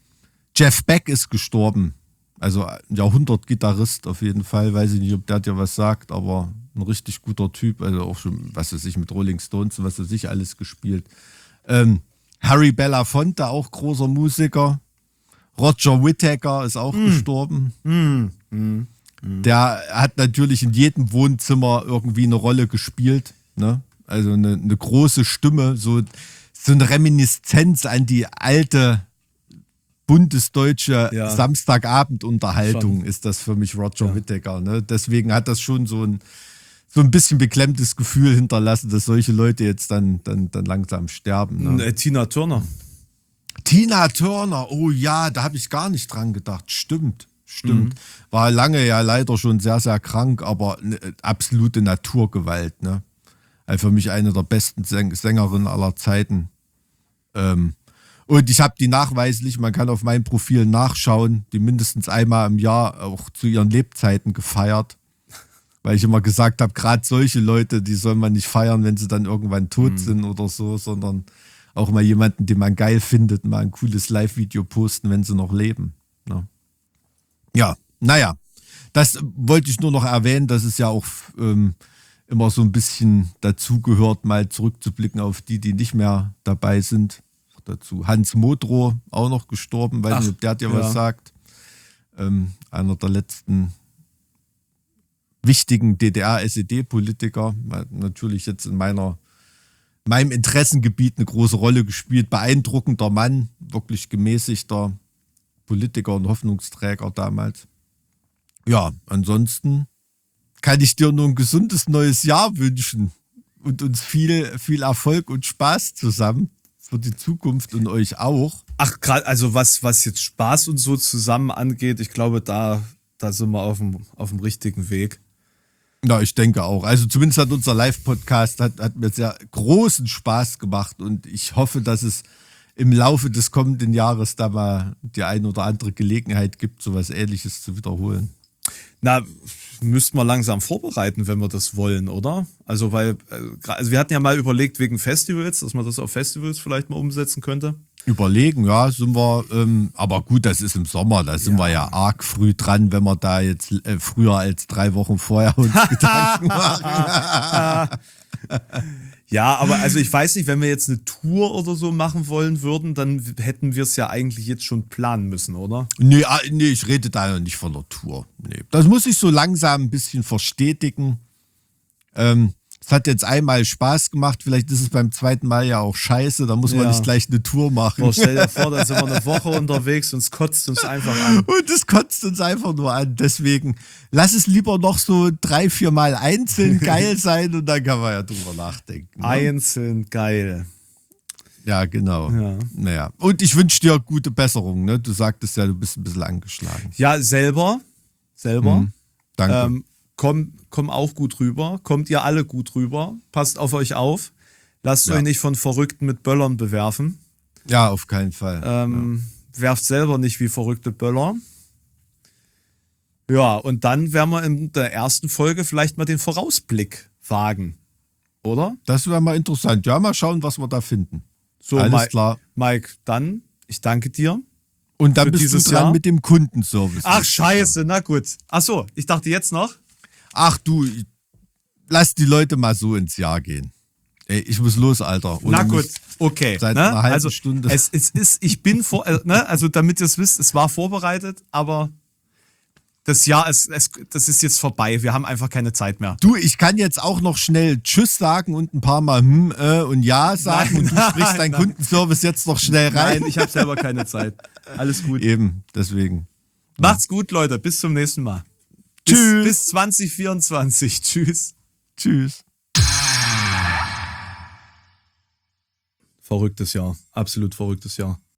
Jeff Beck ist gestorben. Also ein Jahrhundert-Gitarrist auf jeden Fall. Weiß ich nicht, ob der dir was sagt, aber ein richtig guter Typ. Also auch schon, was weiß ich, mit Rolling Stones und was weiß ich, alles gespielt. Ähm, Harry Belafonte, auch großer Musiker. Roger Whittaker ist auch mm. gestorben. Mm. Mm. Mm. Der hat natürlich in jedem Wohnzimmer irgendwie eine Rolle gespielt. Ne? Also eine, eine große Stimme, so, so eine Reminiszenz an die alte bundesdeutsche ja. Samstagabendunterhaltung Schon. ist das für mich Roger Ja. Whittaker. Ne? Deswegen hat das schon so ein, so ein bisschen beklemmtes Gefühl hinterlassen, dass solche Leute jetzt dann, dann, dann langsam sterben. Ne? Äh, Tina Turner. Tina Turner, oh ja, da habe ich gar nicht dran gedacht. Stimmt, stimmt. Mhm. War lange ja leider schon sehr, sehr krank, aber eine absolute Naturgewalt. Ne? Also für mich eine der besten Säng- Sängerinnen aller Zeiten. Ähm, Und ich habe die nachweislich, man kann auf meinem Profil nachschauen, die mindestens einmal im Jahr auch zu ihren Lebzeiten gefeiert. Weil ich immer gesagt habe, gerade solche Leute, die soll man nicht feiern, wenn sie dann irgendwann tot mhm. sind oder so, sondern auch mal jemanden, den man geil findet, mal ein cooles Live-Video posten, wenn sie noch leben. Ne? Ja, naja, das wollte ich nur noch erwähnen, dass es ja auch ähm, immer so ein bisschen dazugehört, mal zurückzublicken auf die, die nicht mehr dabei sind. Dazu Hans Modrow, auch noch gestorben, weiß Ach, nicht, ob der dir ja. was sagt. Ähm, einer der letzten wichtigen D D R-S E D-Politiker, hat natürlich jetzt in meiner, meinem Interessengebiet eine große Rolle gespielt. Beeindruckender Mann, wirklich gemäßigter Politiker und Hoffnungsträger damals. Ja, ansonsten kann ich dir nur ein gesundes neues Jahr wünschen und uns viel, viel Erfolg und Spaß zusammen. Für die Zukunft und euch auch. Ach, gerade, also was, was jetzt Spaß und so zusammen angeht, ich glaube, da, da sind wir auf dem, auf dem richtigen Weg. Ja, ich denke auch. Also zumindest hat unser Live-Podcast hat, hat mir sehr großen Spaß gemacht und ich hoffe, dass es im Laufe des kommenden Jahres da mal die ein oder andere Gelegenheit gibt, sowas Ähnliches zu wiederholen. Na, müssten wir langsam vorbereiten, wenn wir das wollen, oder? Also, weil, also wir hatten ja mal überlegt wegen Festivals, dass man das auf Festivals vielleicht mal umsetzen könnte. Überlegen, ja, sind wir, ähm, aber gut, das ist im Sommer, da sind Ja. wir ja arg früh dran, wenn wir da jetzt äh, früher als drei Wochen vorher uns Gedanken machen. Ja, aber also ich weiß nicht, wenn wir jetzt eine Tour oder so machen wollen würden, dann hätten wir es ja eigentlich jetzt schon planen müssen, oder? Nee, ah, nee, ich rede da ja nicht von der Tour. Nee. Das muss ich so langsam ein bisschen verstetigen. Ähm, es hat jetzt einmal Spaß gemacht, vielleicht ist es beim zweiten Mal ja auch scheiße, da muss man Ja. nicht gleich eine Tour machen. Boah, stell dir vor, da sind wir eine Woche unterwegs und es kotzt uns einfach an. Und es kotzt uns einfach nur an. Deswegen lass es lieber noch so drei, vier Mal einzeln geil sein und dann kann man ja drüber nachdenken. Ne? Einzeln geil. Ja, genau. Ja. Naja. Und ich wünsche dir gute Besserung. Ne? Du sagtest ja, du bist ein bisschen angeschlagen. Ja, selber. Selber. Mhm. Danke. Ähm, komm, komm auch gut rüber. Kommt ihr alle gut rüber. Passt auf euch auf. Lasst Ja. euch nicht von Verrückten mit Böllern bewerfen. Ja, auf keinen Fall. Ähm, Werft selber nicht wie verrückte Böller. Ja, und dann werden wir in der ersten Folge vielleicht mal den Vorausblick wagen. Oder? Das wäre mal interessant. Ja, mal schauen, was wir da finden. So, Alles Mike, klar. Mike, dann, ich danke dir. Und dann Für bist du dieses dran Jahr? mit dem Kundenservice. Ach, scheiße, na gut. Ach so, ich dachte jetzt noch. Ach du, lass die Leute mal so ins Jahr gehen. Ey, ich muss los, Alter. Ohne Na gut, mich okay. Seit ne? einer halben also, Stunde. Es, es ist, ich bin vor, äh, ne? also damit ihr es wisst, es war vorbereitet, aber das Jahr ist, es, das ist jetzt vorbei. Wir haben einfach keine Zeit mehr. Du, ich kann jetzt auch noch schnell Tschüss sagen und ein paar Mal hm äh, und Ja sagen Nein, und du nein, sprichst deinen nein. Kundenservice jetzt noch schnell rein. Nein, ich habe selber keine Zeit. Alles gut. Eben, deswegen. Macht's gut, Leute. Bis zum nächsten Mal. Tschüss. Bis, bis zwanzig vierundzwanzig. Tschüss. Tschüss. Verrücktes Jahr. Absolut verrücktes Jahr.